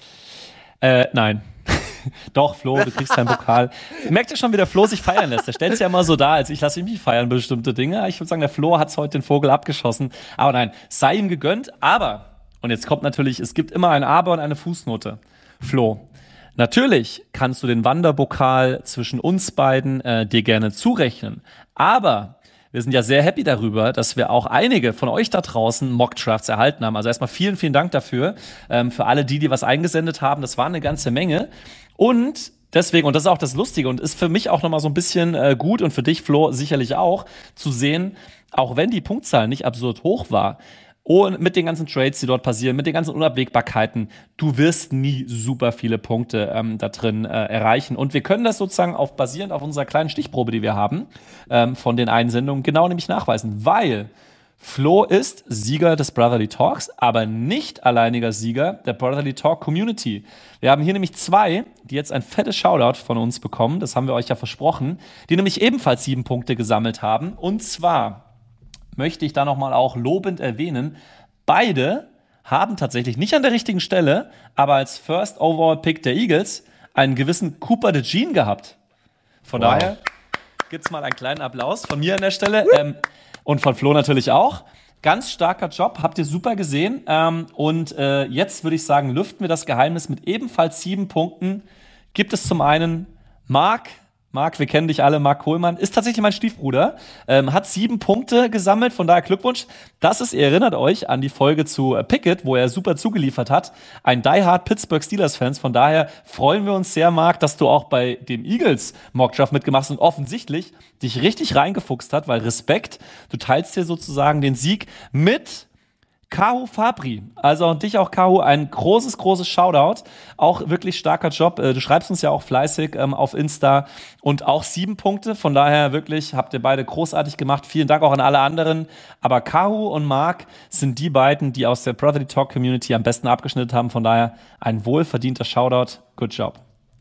Äh, nein. Doch, Flo, du kriegst deinen Pokal. Merkt ihr schon, wie der Flo sich feiern lässt? Der stellt es ja immer so dar, als ich lasse mich feiern, bestimmte Dinge. Ich würde sagen, der Flo hat heute den Vogel abgeschossen. Aber nein, sei ihm gegönnt. Aber, und jetzt kommt natürlich, es gibt immer ein Aber und eine Fußnote. Flo, natürlich kannst du den Wanderpokal zwischen uns beiden äh, dir gerne zurechnen. Aber wir sind ja sehr happy darüber, dass wir auch einige von euch da draußen Mock-Drafts erhalten haben. Also erstmal vielen, vielen Dank dafür. Ähm, für alle die, die was eingesendet haben. Das war eine ganze Menge. Und deswegen, und das ist auch das Lustige und ist für mich auch nochmal so ein bisschen äh, gut und für dich, Flo, sicherlich auch, zu sehen, auch wenn die Punktzahl nicht absurd hoch war, und mit den ganzen Trades, die dort passieren, mit den ganzen Unabwägbarkeiten, du wirst nie super viele Punkte ähm, da drin äh, erreichen. Und wir können das sozusagen auf basierend auf unserer kleinen Stichprobe, die wir haben, ähm, von den Einsendungen, genau nämlich nachweisen. Weil Flo ist Sieger des Brotherly Talks, aber nicht alleiniger Sieger der Brotherly Talk Community. Wir haben hier nämlich zwei, die jetzt ein fettes Shoutout von uns bekommen, das haben wir euch ja versprochen, die nämlich ebenfalls sieben Punkte gesammelt haben. Und zwar möchte ich da nochmal auch lobend erwähnen, beide haben tatsächlich nicht an der richtigen Stelle, aber als First Overall Pick der Eagles einen gewissen Cooper DeJean gehabt. Von wow. daher gibt's mal einen kleinen Applaus von mir an der Stelle ähm, und von Flo natürlich auch. Ganz starker Job, habt ihr super gesehen. Ähm, und äh, jetzt würde ich sagen, lüften wir das Geheimnis mit ebenfalls sieben Punkten. Gibt es zum einen Marc, Marc, wir kennen dich alle, Marc Kohlmann, ist tatsächlich mein Stiefbruder, ähm, hat sieben Punkte gesammelt, von daher Glückwunsch. Das ist, ihr erinnert euch an die Folge zu äh, Pickett, wo er super zugeliefert hat, ein Die-Hard Pittsburgh Steelers-Fans, von daher freuen wir uns sehr, Marc, dass du auch bei dem Eagles Mockdraft mitgemacht hast und offensichtlich dich richtig reingefuchst hat, weil Respekt, du teilst dir sozusagen den Sieg mit Kahu Fabri, also an dich auch, Kahu, ein großes, großes Shoutout, auch wirklich starker Job, du schreibst uns ja auch fleißig ähm, auf Insta und auch sieben Punkte, von daher wirklich, habt ihr beide großartig gemacht, vielen Dank auch an alle anderen, aber Kahu und Marc sind die beiden, die aus der Brotherly Talk Community am besten abgeschnitten haben, von daher ein wohlverdienter Shoutout, good job.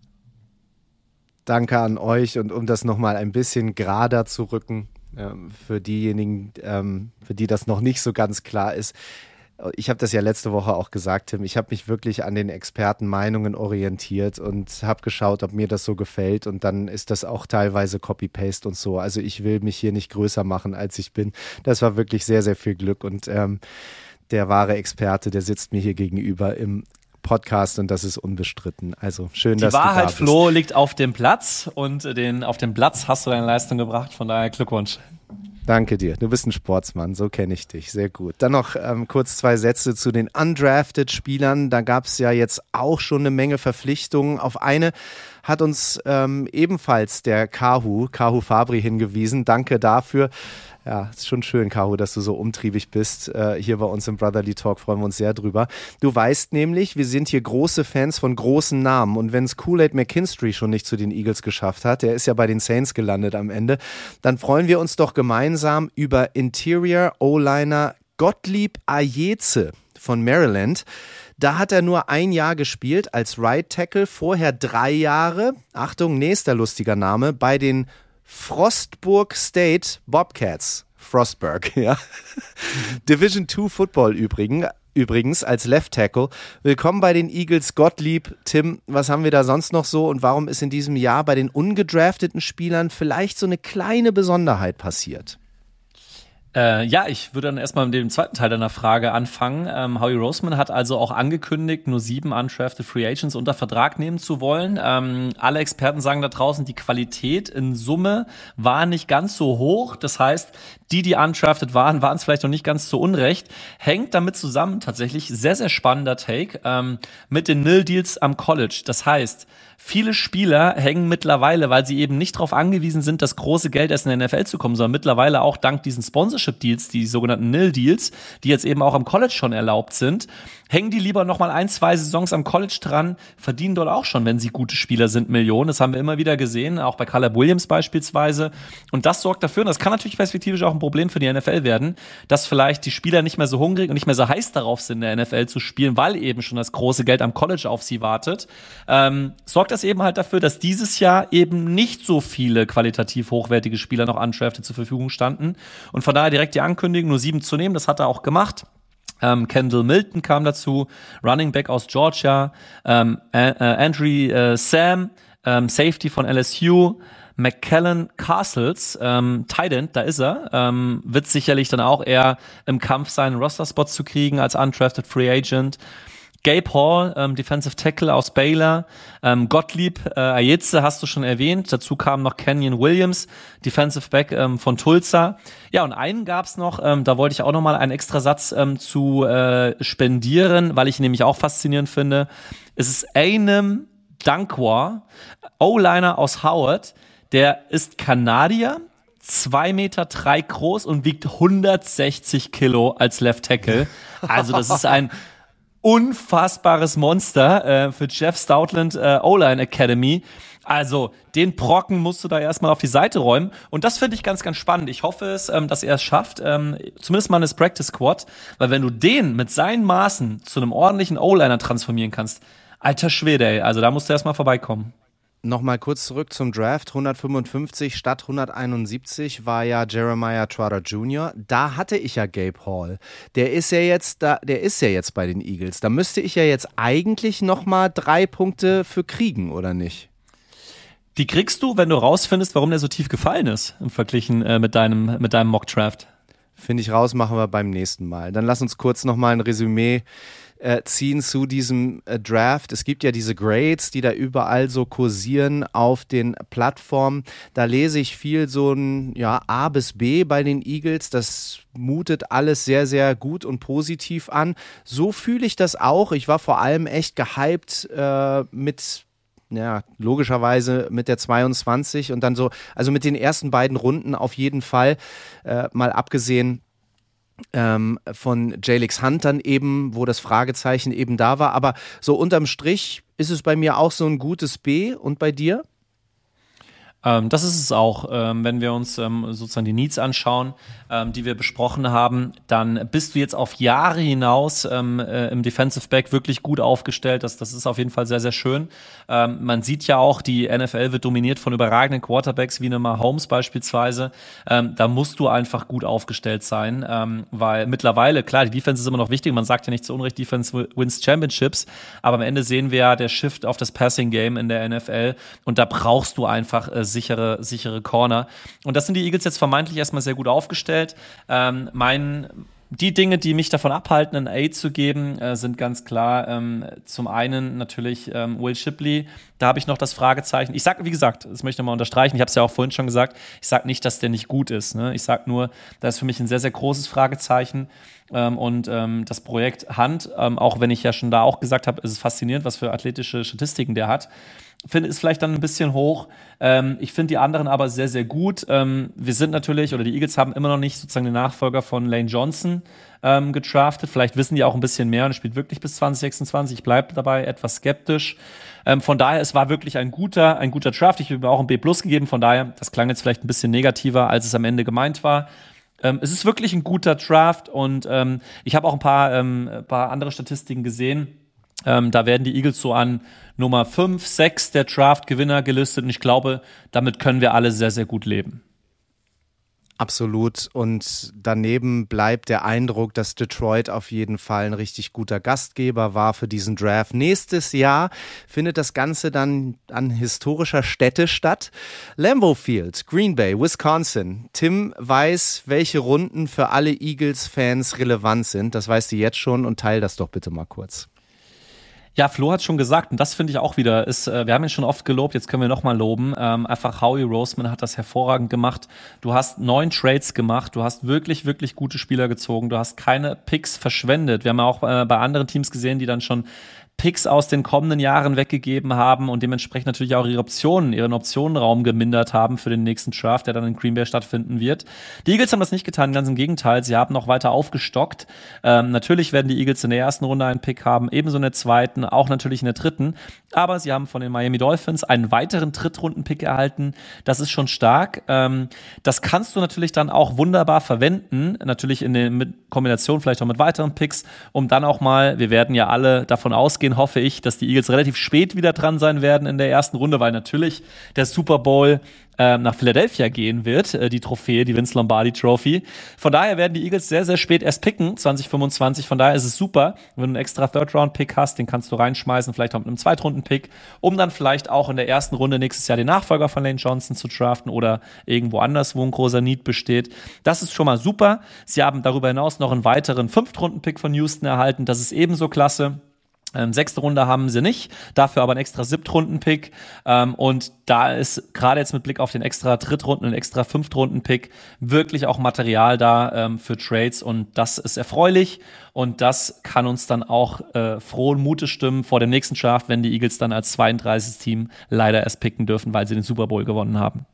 Danke an euch und um das nochmal ein bisschen gerader zu rücken, für diejenigen, für die das noch nicht so ganz klar ist. Ich habe das ja letzte Woche auch gesagt, Tim, ich habe mich wirklich an den Expertenmeinungen orientiert und habe geschaut, ob mir das so gefällt und dann ist das auch teilweise Copy-Paste und so. Also ich will mich hier nicht größer machen, als ich bin. Das war wirklich sehr, sehr viel Glück und ähm, der wahre Experte, der sitzt mir hier gegenüber im Podcast und das ist unbestritten. Also schön, Die dass Wahrheit, du da bist. Die Wahrheit, Flo, liegt auf dem Platz und den, auf dem Platz hast du deine Leistung gebracht, von daher Glückwunsch. Danke dir. Du bist ein Sportsmann, so kenne ich dich. Sehr gut. Dann noch ähm, kurz zwei Sätze zu den Undrafted-Spielern. Da gab es ja jetzt auch schon eine Menge Verpflichtungen. Auf eine hat uns ähm, ebenfalls der Kahu, Kahu Fabri hingewiesen. Danke dafür. Ja, ist schon schön, Kahu, dass du so umtriebig bist. Äh, hier bei uns im Brotherly Talk freuen wir uns sehr drüber. Du weißt nämlich, wir sind hier große Fans von großen Namen. Und wenn es Kool-Aid McKinstry schon nicht zu den Eagles geschafft hat, der ist ja bei den Saints gelandet am Ende, dann freuen wir uns doch gemeinsam über Interior O-Liner Gottlieb Ajeze von Maryland. Da hat er nur ein Jahr gespielt als Right Tackle, vorher drei Jahre, Achtung, nächster lustiger Name, bei den Frostburg State Bobcats. Frostburg, ja. Division zwei Football übrigens, übrigens als Left Tackle. Willkommen bei den Eagles, Gottlieb. Tim, was haben wir da sonst noch so und warum ist in diesem Jahr bei den ungedrafteten Spielern vielleicht so eine kleine Besonderheit passiert? Äh, ja, ich würde dann erstmal mit dem zweiten Teil deiner Frage anfangen. Ähm, Howie Roseman hat also auch angekündigt, nur sieben undrafted Free Agents unter Vertrag nehmen zu wollen. Ähm, alle Experten sagen da draußen, die Qualität in Summe war nicht ganz so hoch. Das heißt, die, die undrafted waren, waren es vielleicht noch nicht ganz so unrecht. Hängt damit zusammen, tatsächlich sehr, sehr spannender Take, ähm, mit den Nil-Deals am College. Das heißt, viele Spieler hängen mittlerweile, weil sie eben nicht darauf angewiesen sind, das große Geld erst in der N F L zu kommen, sondern mittlerweile auch dank diesen Sponsorship-Deals, die sogenannten Nil-Deals, die jetzt eben auch am College schon erlaubt sind, hängen die lieber noch mal ein, zwei Saisons am College dran, verdienen dort auch schon, wenn sie gute Spieler sind, Millionen. Das haben wir immer wieder gesehen, auch bei Caleb Williams beispielsweise. Und das sorgt dafür, und das kann natürlich perspektivisch auch ein Problem für die N F L werden, dass vielleicht die Spieler nicht mehr so hungrig und nicht mehr so heiß darauf sind, in der N F L zu spielen, weil eben schon das große Geld am College auf sie wartet. Ähm, sorgt das eben halt dafür, dass dieses Jahr eben nicht so viele qualitativ hochwertige Spieler noch undrafted zur Verfügung standen. Und von daher direkt die Ankündigung, nur sieben zu nehmen, das hat er auch gemacht. Ähm, Kendall Milton kam dazu, Running Back aus Georgia, ähm, äh, äh, Andrew äh, Sam, ähm, Safety von L S U, McKellen Castles, ähm, Tight End, da ist er, ähm, wird sicherlich dann auch eher im Kampf sein, einen Roster-Spot zu kriegen als undrafted Free Agent. Gabe Hall, ähm, Defensive Tackle aus Baylor, ähm, Gottlieb äh, Ajeze hast du schon erwähnt, dazu kam noch Kenyon Williams, Defensive Back ähm, von Tulsa. Ja, und einen gab's noch, ähm, da wollte ich auch nochmal einen extra Satz ähm, zu äh, spendieren, weil ich ihn nämlich auch faszinierend finde. Es ist Einem Dankwar, O-Liner aus Howard, der ist Kanadier, zwei Meter drei groß und wiegt hundertsechzig Kilo als Left Tackle. Also das ist ein unfassbares Monster äh, für Jeff Stoutland äh, O-Line Academy. Also den Brocken musst du da erstmal auf die Seite räumen. Und das finde ich ganz, ganz spannend. Ich hoffe es, ähm, dass er es schafft, ähm, zumindest mal eine Practice Squad. Weil wenn du den mit seinen Maßen zu einem ordentlichen O-Liner transformieren kannst, alter Schwede, ey, also da musst du erstmal vorbeikommen. Nochmal kurz zurück zum Draft. hundertfünfundfünfzig statt hunderteinundsiebzig war ja Jeremiah Trotter Junior Da hatte ich ja Gabe Hall. Der ist ja jetzt da, der ist ja jetzt bei den Eagles. Da müsste ich ja jetzt eigentlich nochmal drei Punkte für kriegen, oder nicht? Die kriegst du, wenn du rausfindest, warum der so tief gefallen ist im Verglichen äh, mit deinem mit deinem Mock Draft. Finde ich raus, machen wir beim nächsten Mal. Dann lass uns kurz nochmal ein Resümee ziehen zu diesem äh, Draft. Es gibt ja diese Grades, die da überall so kursieren auf den Plattformen. Da lese ich viel so ein ja, A bis B bei den Eagles. Das mutet alles sehr, sehr gut und positiv an. So fühle ich das auch. Ich war vor allem echt gehypt äh, mit ja, logischerweise mit der zweiundzwanzig und dann so, also mit den ersten beiden Runden auf jeden Fall, äh, mal abgesehen Ähm, von Jalix Hunt dann eben, wo das Fragezeichen eben da war. Aber so unterm Strich ist es bei mir auch so ein gutes B. Und bei dir? Ähm, das ist es auch. Ähm, wenn wir uns ähm, sozusagen die Needs anschauen, ähm, die wir besprochen haben, dann bist du jetzt auf Jahre hinaus ähm, äh, im Defensive Back wirklich gut aufgestellt. Das, das ist auf jeden Fall sehr, sehr schön. Ähm, man sieht ja auch, die N F L wird dominiert von überragenden Quarterbacks wie eine Mahomes beispielsweise. Ähm, da musst du einfach gut aufgestellt sein, ähm, weil mittlerweile, klar, die Defense ist immer noch wichtig. Man sagt ja nicht zu Unrecht, Defense wins Championships. Aber am Ende sehen wir ja der Shift auf das Passing Game in der N F L. Und da brauchst du einfach äh, sichere, sichere Corner. Und das sind die Eagles jetzt vermeintlich erstmal sehr gut aufgestellt. Ähm, mein, die Dinge, die mich davon abhalten, ein A zu geben, äh, sind ganz klar ähm, zum einen natürlich ähm, Will Shipley. Da habe ich noch das Fragezeichen. Ich sage, wie gesagt, das möchte ich nochmal unterstreichen, ich habe es ja auch vorhin schon gesagt, ich sage nicht, dass der nicht gut ist. Ne? Ich sage nur, da ist für mich ein sehr, sehr großes Fragezeichen. Ähm, und ähm, das Projekt Hunt, ähm, auch wenn ich ja schon da auch gesagt habe, ist es faszinierend, was für athletische Statistiken der hat, finde ist vielleicht dann ein bisschen hoch. Ähm, ich finde die anderen aber sehr, sehr gut. Ähm, wir sind natürlich, oder die Eagles haben immer noch nicht sozusagen den Nachfolger von Lane Johnson ähm, gedraftet. Vielleicht wissen die auch ein bisschen mehr und er spielt wirklich bis zwanzig sechsundzwanzig. Ich bleibe dabei etwas skeptisch. Ähm, von daher, es war wirklich ein guter, ein guter Draft. Ich habe mir auch ein B plus gegeben. Von daher, das klang jetzt vielleicht ein bisschen negativer, als es am Ende gemeint war. Ähm, es ist wirklich ein guter Draft und ähm, ich habe auch ein paar, ähm, ein paar andere Statistiken gesehen. Ähm, da werden die Eagles so an Nummer fünf, sechs der Draft-Gewinner gelistet und ich glaube, damit können wir alle sehr, sehr gut leben. Absolut. Und daneben bleibt der Eindruck, dass Detroit auf jeden Fall ein richtig guter Gastgeber war für diesen Draft. Nächstes Jahr findet das Ganze dann an historischer Stätte statt. Lambeau Field, Green Bay, Wisconsin. Tim weiß, welche Runden für alle Eagles-Fans relevant sind. Das weißt du jetzt schon und teil das doch bitte mal kurz. Ja, Flo hat schon gesagt, und das finde ich auch wieder, ist, äh, wir haben ihn schon oft gelobt, jetzt können wir nochmal loben. Ähm, einfach Howie Roseman hat das hervorragend gemacht. Du hast neun Trades gemacht, du hast wirklich, wirklich gute Spieler gezogen, du hast keine Picks verschwendet. Wir haben ja auch äh, bei anderen Teams gesehen, die dann schon Picks aus den kommenden Jahren weggegeben haben und dementsprechend natürlich auch ihre Optionen, ihren Optionenraum gemindert haben für den nächsten Draft, der dann in Green Bay stattfinden wird. Die Eagles haben das nicht getan, ganz im Gegenteil, sie haben noch weiter aufgestockt. Ähm, natürlich werden die Eagles in der ersten Runde einen Pick haben, ebenso in der zweiten, auch natürlich in der dritten, aber sie haben von den Miami Dolphins einen weiteren Drittrunden-Pick erhalten, das ist schon stark. Ähm, das kannst du natürlich dann auch wunderbar verwenden, natürlich in der Kombination vielleicht auch mit weiteren Picks, um dann auch mal, wir werden ja alle davon ausgehen, hoffe ich, dass die Eagles relativ spät wieder dran sein werden in der ersten Runde, weil natürlich der Super Bowl äh, nach Philadelphia gehen wird, äh, die Trophäe, die Vince Lombardi Trophy. Von daher werden die Eagles sehr, sehr spät erst picken, zwanzig fünfundzwanzig. Von daher ist es super, wenn du einen extra Third-Round-Pick hast, den kannst du reinschmeißen, vielleicht auch mit einem Zweitrunden-Pick, um dann vielleicht auch in der ersten Runde nächstes Jahr den Nachfolger von Lane Johnson zu draften oder irgendwo anders, wo ein großer Need besteht. Das ist schon mal super. Sie haben darüber hinaus noch einen weiteren Fünftrunden-Pick von Houston erhalten. Das ist ebenso klasse. Ähm, sechste Runde haben sie nicht, dafür aber einen extra Siebtrunden-Pick. Ähm, und da ist gerade jetzt mit Blick auf den extra Drittrunden- und extra Fünftrunden-Pick wirklich auch Material da ähm, für Trades. Und das ist erfreulich. Und das kann uns dann auch äh, frohen Mutes stimmen vor dem nächsten Draft, wenn die Eagles dann als zweiunddreißigstes Team leider erst picken dürfen, weil sie den Super Bowl gewonnen haben.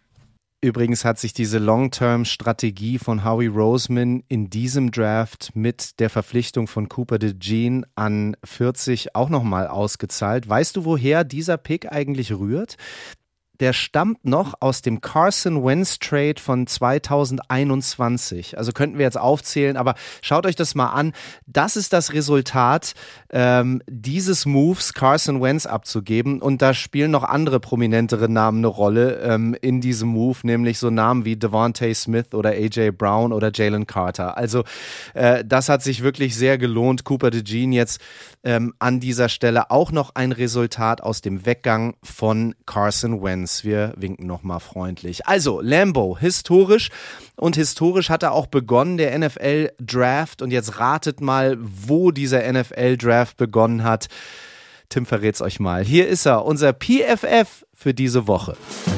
Übrigens hat sich diese Long-Term-Strategie von Howie Roseman in diesem Draft mit der Verpflichtung von Cooper DeJean an vierzig auch nochmal ausgezahlt. Weißt du, woher dieser Pick eigentlich rührt? Der stammt noch aus dem Carson Wentz Trade von zweitausendeinundzwanzig. Also könnten wir jetzt aufzählen, aber schaut euch das mal an. Das ist das Resultat ähm, dieses Moves, Carson Wentz abzugeben. Und da spielen noch andere prominentere Namen eine Rolle ähm, in diesem Move, nämlich so Namen wie Devontae Smith oder A J Brown oder Jalen Carter. Also äh, das hat sich wirklich sehr gelohnt. Cooper DeJean jetzt ähm, an dieser Stelle auch noch ein Resultat aus dem Weggang von Carson Wentz. Wir winken nochmal freundlich. Also, Lambeau, historisch. Und historisch hat er auch begonnen, der N F L-Draft. Und jetzt ratet mal, wo dieser N F L-Draft begonnen hat. Tim verrät's euch mal. Hier ist er, unser P F F für diese Woche.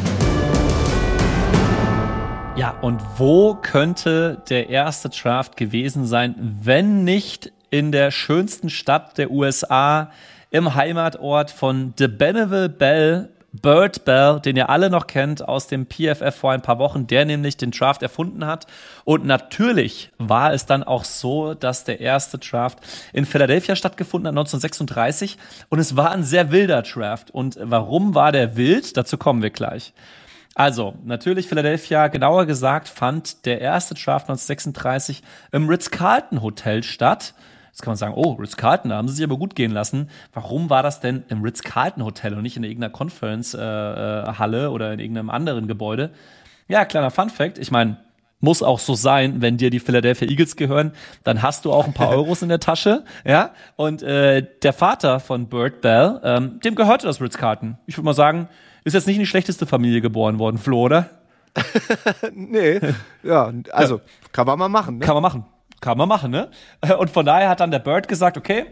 Ja, und wo könnte der erste Draft gewesen sein, wenn nicht in der schönsten Stadt der U S A, im Heimatort von DeBenneville Bell, Bert Bell, den ihr alle noch kennt aus dem P F F vor ein paar Wochen, der nämlich den Draft erfunden hat. Und natürlich war es dann auch so, dass der erste Draft in Philadelphia stattgefunden hat, neunzehnhundertsechsunddreißig. Und es war ein sehr wilder Draft. Und warum war der wild? Dazu kommen wir gleich. Also, natürlich Philadelphia, genauer gesagt, fand der erste Draft neunzehnhundertsechsunddreißig im Ritz-Carlton Hotel statt. Jetzt kann man sagen, oh, Ritz-Carlton, da haben sie sich aber gut gehen lassen. Warum war das denn im Ritz-Carlton Hotel und nicht in irgendeiner Conference-Halle äh, oder in irgendeinem anderen Gebäude? Ja, kleiner Fun-Fact. Ich meine, muss auch so sein, wenn dir die Philadelphia Eagles gehören, dann hast du auch ein paar Euros in der Tasche, ja. Und äh, der Vater von Bert Bell, ähm, dem gehörte das Ritz-Carlton. Ich würde mal sagen, ist jetzt nicht in die schlechteste Familie geboren worden, Flo, oder? Nee, ja, also ja. Kann man mal machen, ne? Kann man machen. Kann man machen, ne? Und von daher hat dann der Bird gesagt, okay,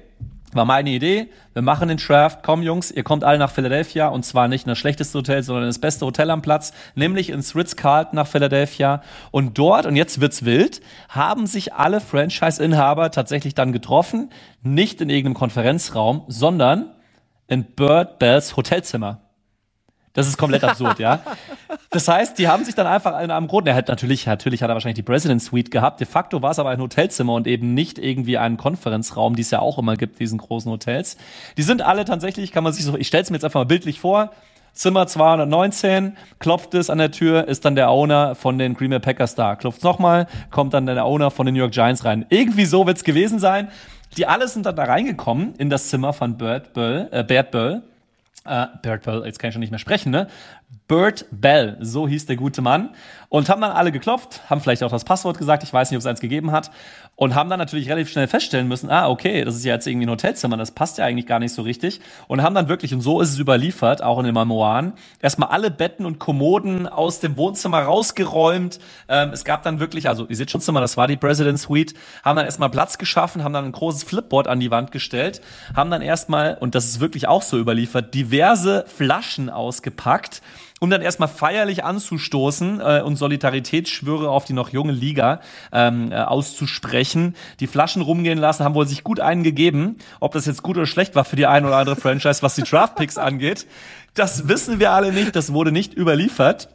war meine Idee, wir machen den Draft, komm Jungs, ihr kommt alle nach Philadelphia und zwar nicht in das schlechteste Hotel, sondern in das beste Hotel am Platz, nämlich ins Ritz-Carlton nach Philadelphia und dort, und jetzt wird's wild, haben sich alle Franchise-Inhaber tatsächlich dann getroffen, nicht in irgendeinem Konferenzraum, sondern in Bert Bells Hotelzimmer. Das ist komplett absurd, ja. Das heißt, die haben sich dann einfach in einem Grund, er hat natürlich, natürlich hat er wahrscheinlich die President Suite gehabt, de facto war es aber ein Hotelzimmer und eben nicht irgendwie ein Konferenzraum, die es ja auch immer gibt, diesen großen Hotels. Die sind alle tatsächlich, kann man sich so, ich stell's mir jetzt einfach mal bildlich vor, Zimmer zweihundertneunzehn, klopft es an der Tür, ist dann der Owner von den Green Bay Packers da. Klopft's nochmal, kommt dann der Owner von den New York Giants rein. Irgendwie so wird's gewesen sein. Die alle sind dann da reingekommen in das Zimmer von Bert Bell, äh, Bert Bell. Uh, Bert Bell, jetzt kann ich schon nicht mehr sprechen, ne? Bert Bell, so hieß der gute Mann. Und haben dann alle geklopft, haben vielleicht auch das Passwort gesagt, ich weiß nicht, ob es eins gegeben hat. Und haben dann natürlich relativ schnell feststellen müssen, ah, okay, das ist ja jetzt irgendwie ein Hotelzimmer, das passt ja eigentlich gar nicht so richtig. Und haben dann wirklich, und so ist es überliefert, auch in den Memoiren, erstmal alle Betten und Kommoden aus dem Wohnzimmer rausgeräumt. Ähm, es gab dann wirklich, also ihr seht schon Zimmer, das war die President Suite, haben dann erstmal Platz geschaffen, haben dann ein großes Flipboard an die Wand gestellt, haben dann erstmal, und das ist wirklich auch so überliefert, diverse Flaschen ausgepackt, um dann erstmal feierlich anzustoßen äh, und Solidaritätsschwüre auf die noch junge Liga ähm, äh, auszusprechen. Die Flaschen rumgehen lassen, haben wohl sich gut einen gegeben. Ob das jetzt gut oder schlecht war für die ein oder andere Franchise, was die Draftpicks angeht, das wissen wir alle nicht. Das wurde nicht überliefert.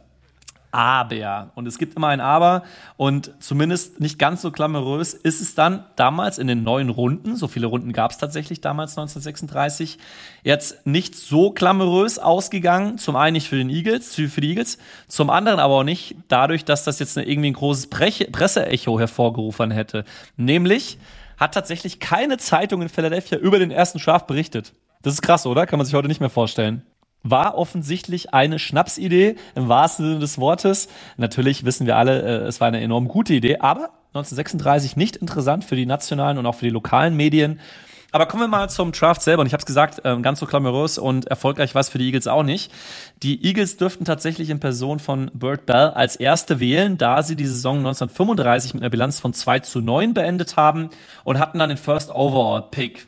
Aber, und es gibt immer ein Aber, und zumindest nicht ganz so glamourös ist es dann damals in den neuen Runden, so viele Runden gab es tatsächlich damals neunzehnhundertsechsunddreißig, jetzt nicht so glamourös ausgegangen, zum einen nicht für den Eagles, für die Eagles, zum anderen aber auch nicht dadurch, dass das jetzt irgendwie ein großes Pre- Presseecho hervorgerufen hätte. Nämlich hat tatsächlich keine Zeitung in Philadelphia über den ersten Draft berichtet. Das ist krass, oder? Kann man sich heute nicht mehr vorstellen. War offensichtlich eine Schnapsidee im wahrsten Sinne des Wortes. Natürlich wissen wir alle, äh, es war eine enorm gute Idee, aber neunzehnhundertsechsunddreißig nicht interessant für die nationalen und auch für die lokalen Medien. Aber kommen wir mal zum Draft selber. Und ich habe es gesagt, ähm, ganz so glamourös und erfolgreich war es für die Eagles auch nicht. Die Eagles dürften tatsächlich in Person von Bert Bell als Erste wählen, da sie die Saison neunzehnhundertfünfunddreißig mit einer Bilanz von zwei zu neun beendet haben und hatten dann den First Overall Pick.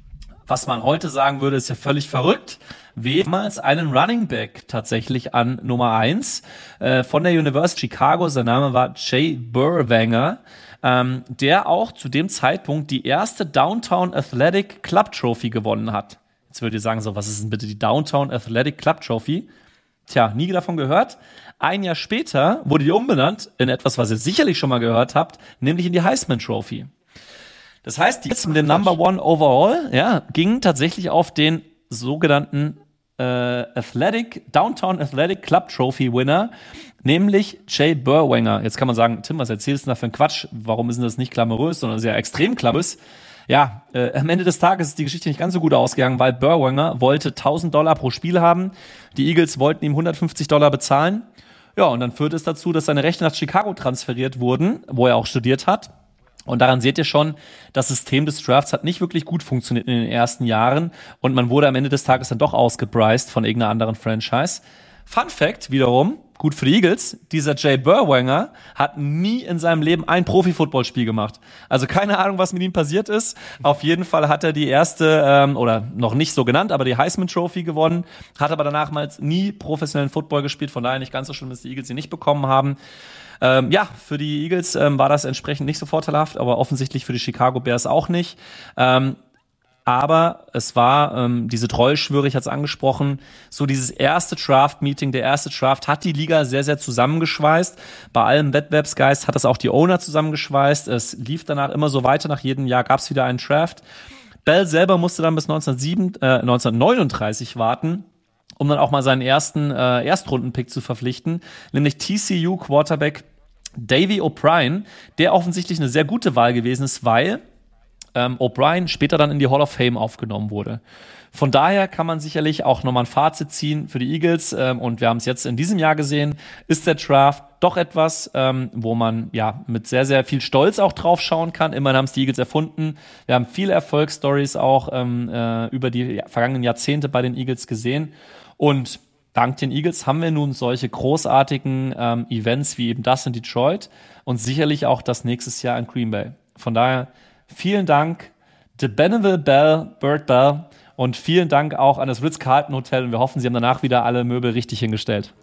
Was man heute sagen würde, ist ja völlig verrückt. Damals einen Running Back tatsächlich an Nummer eins äh, von der University Chicago. Sein Name war Jay Burwanger, ähm, der auch zu dem Zeitpunkt die erste Downtown Athletic Club Trophy gewonnen hat. Jetzt würdet ihr sagen, so, was ist denn bitte die Downtown Athletic Club Trophy? Tja, nie davon gehört. Ein Jahr später wurde die umbenannt in etwas, was ihr sicherlich schon mal gehört habt, nämlich in die Heisman Trophy. Das heißt, die jetzt mit dem Number One Overall, ja, ging tatsächlich auf den sogenannten äh, Athletic, Downtown Athletic Club Trophy Winner, nämlich Jay Burwanger. Jetzt kann man sagen, Tim, was erzählst du da für ein Quatsch? Warum ist denn das nicht glamourös, sondern sehr extrem glamourös? Ja, äh, am Ende des Tages ist die Geschichte nicht ganz so gut ausgegangen, weil Burwanger wollte tausend Dollar pro Spiel haben. Die Eagles wollten ihm hundertfünfzig Dollar bezahlen. Ja, und dann führte es dazu, dass seine Rechte nach Chicago transferiert wurden, wo er auch studiert hat. Und daran seht ihr schon, das System des Drafts hat nicht wirklich gut funktioniert in den ersten Jahren und man wurde am Ende des Tages dann doch ausgepriced von irgendeiner anderen Franchise. Fun Fact wiederum, gut für die Eagles, dieser Jay Burwanger hat nie in seinem Leben ein Profi-Football-Spiel gemacht. Also keine Ahnung, was mit ihm passiert ist. Auf jeden Fall hat er die erste, ähm, oder noch nicht so genannt, aber die Heisman Trophy gewonnen, hat aber danach mal nie professionellen Football gespielt, von daher nicht ganz so schlimm, dass die Eagles ihn nicht bekommen haben. Ähm, ja, für die Eagles ähm, war das entsprechend nicht so vorteilhaft, aber offensichtlich für die Chicago Bears auch nicht. Ähm, aber es war ähm, diese Treueschwüre, ich hatte es angesprochen, so dieses erste Draft-Meeting, der erste Draft hat die Liga sehr, sehr zusammengeschweißt. Bei allem Wettbewerbsgeist hat das auch die Owner zusammengeschweißt. Es lief danach immer so weiter, nach jedem Jahr gab es wieder einen Draft. Bell selber musste dann bis neunzehnhundertsieben, äh, neunzehnhundertneununddreißig warten, um dann auch mal seinen ersten äh, Erstrunden-Pick zu verpflichten, nämlich T C U Quarterback Davey O'Brien, der offensichtlich eine sehr gute Wahl gewesen ist, weil ähm, O'Brien später dann in die Hall of Fame aufgenommen wurde. Von daher kann man sicherlich auch nochmal ein Fazit ziehen für die Eagles, ähm, und wir haben es jetzt in diesem Jahr gesehen, ist der Draft doch etwas, ähm, wo man ja mit sehr, sehr viel Stolz auch drauf schauen kann. Immerhin haben es die Eagles erfunden. Wir haben viele Erfolgsstories auch ähm, äh, über die vergangenen Jahrzehnte bei den Eagles gesehen. Und dank den Eagles haben wir nun solche großartigen ähm, Events wie eben das in Detroit und sicherlich auch das nächstes Jahr in Green Bay. Von daher vielen Dank, The Bonneville Bell, Bird Bell. Und vielen Dank auch an das Ritz-Carlton Hotel. Und wir hoffen, Sie haben danach wieder alle Möbel richtig hingestellt.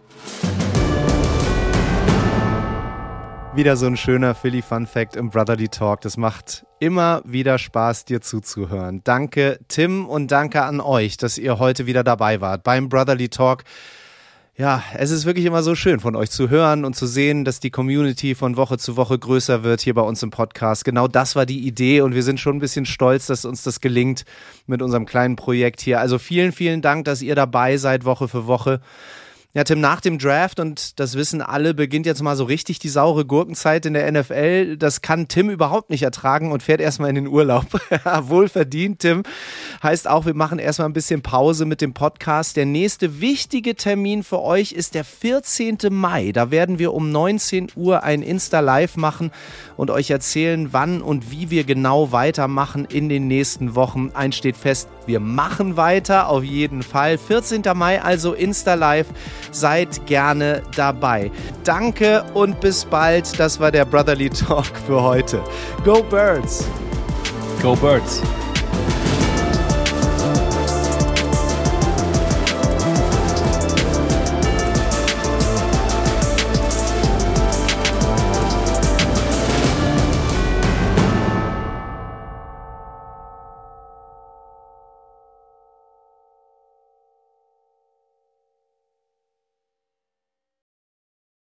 Wieder so ein schöner Philly-Fun-Fact im Brotherly Talk. Das macht immer wieder Spaß, dir zuzuhören. Danke, Tim, und danke an euch, dass ihr heute wieder dabei wart beim Brotherly Talk. Ja, es ist wirklich immer so schön, von euch zu hören und zu sehen, dass die Community von Woche zu Woche größer wird hier bei uns im Podcast. Genau das war die Idee und wir sind schon ein bisschen stolz, dass uns das gelingt mit unserem kleinen Projekt hier. Also vielen, vielen Dank, dass ihr dabei seid, Woche für Woche. Ja, Tim, nach dem Draft, und das wissen alle, beginnt jetzt mal so richtig die saure Gurkenzeit in der N F L. Das kann Tim überhaupt nicht ertragen und fährt erstmal in den Urlaub. Wohlverdient, Tim. Heißt auch, wir machen erstmal ein bisschen Pause mit dem Podcast. Der nächste wichtige Termin für euch ist der vierzehnten Mai. Da werden wir um neunzehn Uhr ein Insta-Live machen und euch erzählen, wann und wie wir genau weitermachen in den nächsten Wochen. Eins steht fest, wir machen weiter, auf jeden Fall. vierzehnten Mai, also Insta-Live. Seid gerne dabei. Danke und bis bald. Das war der Brotherly Talk für heute. Go Birds! Go Birds!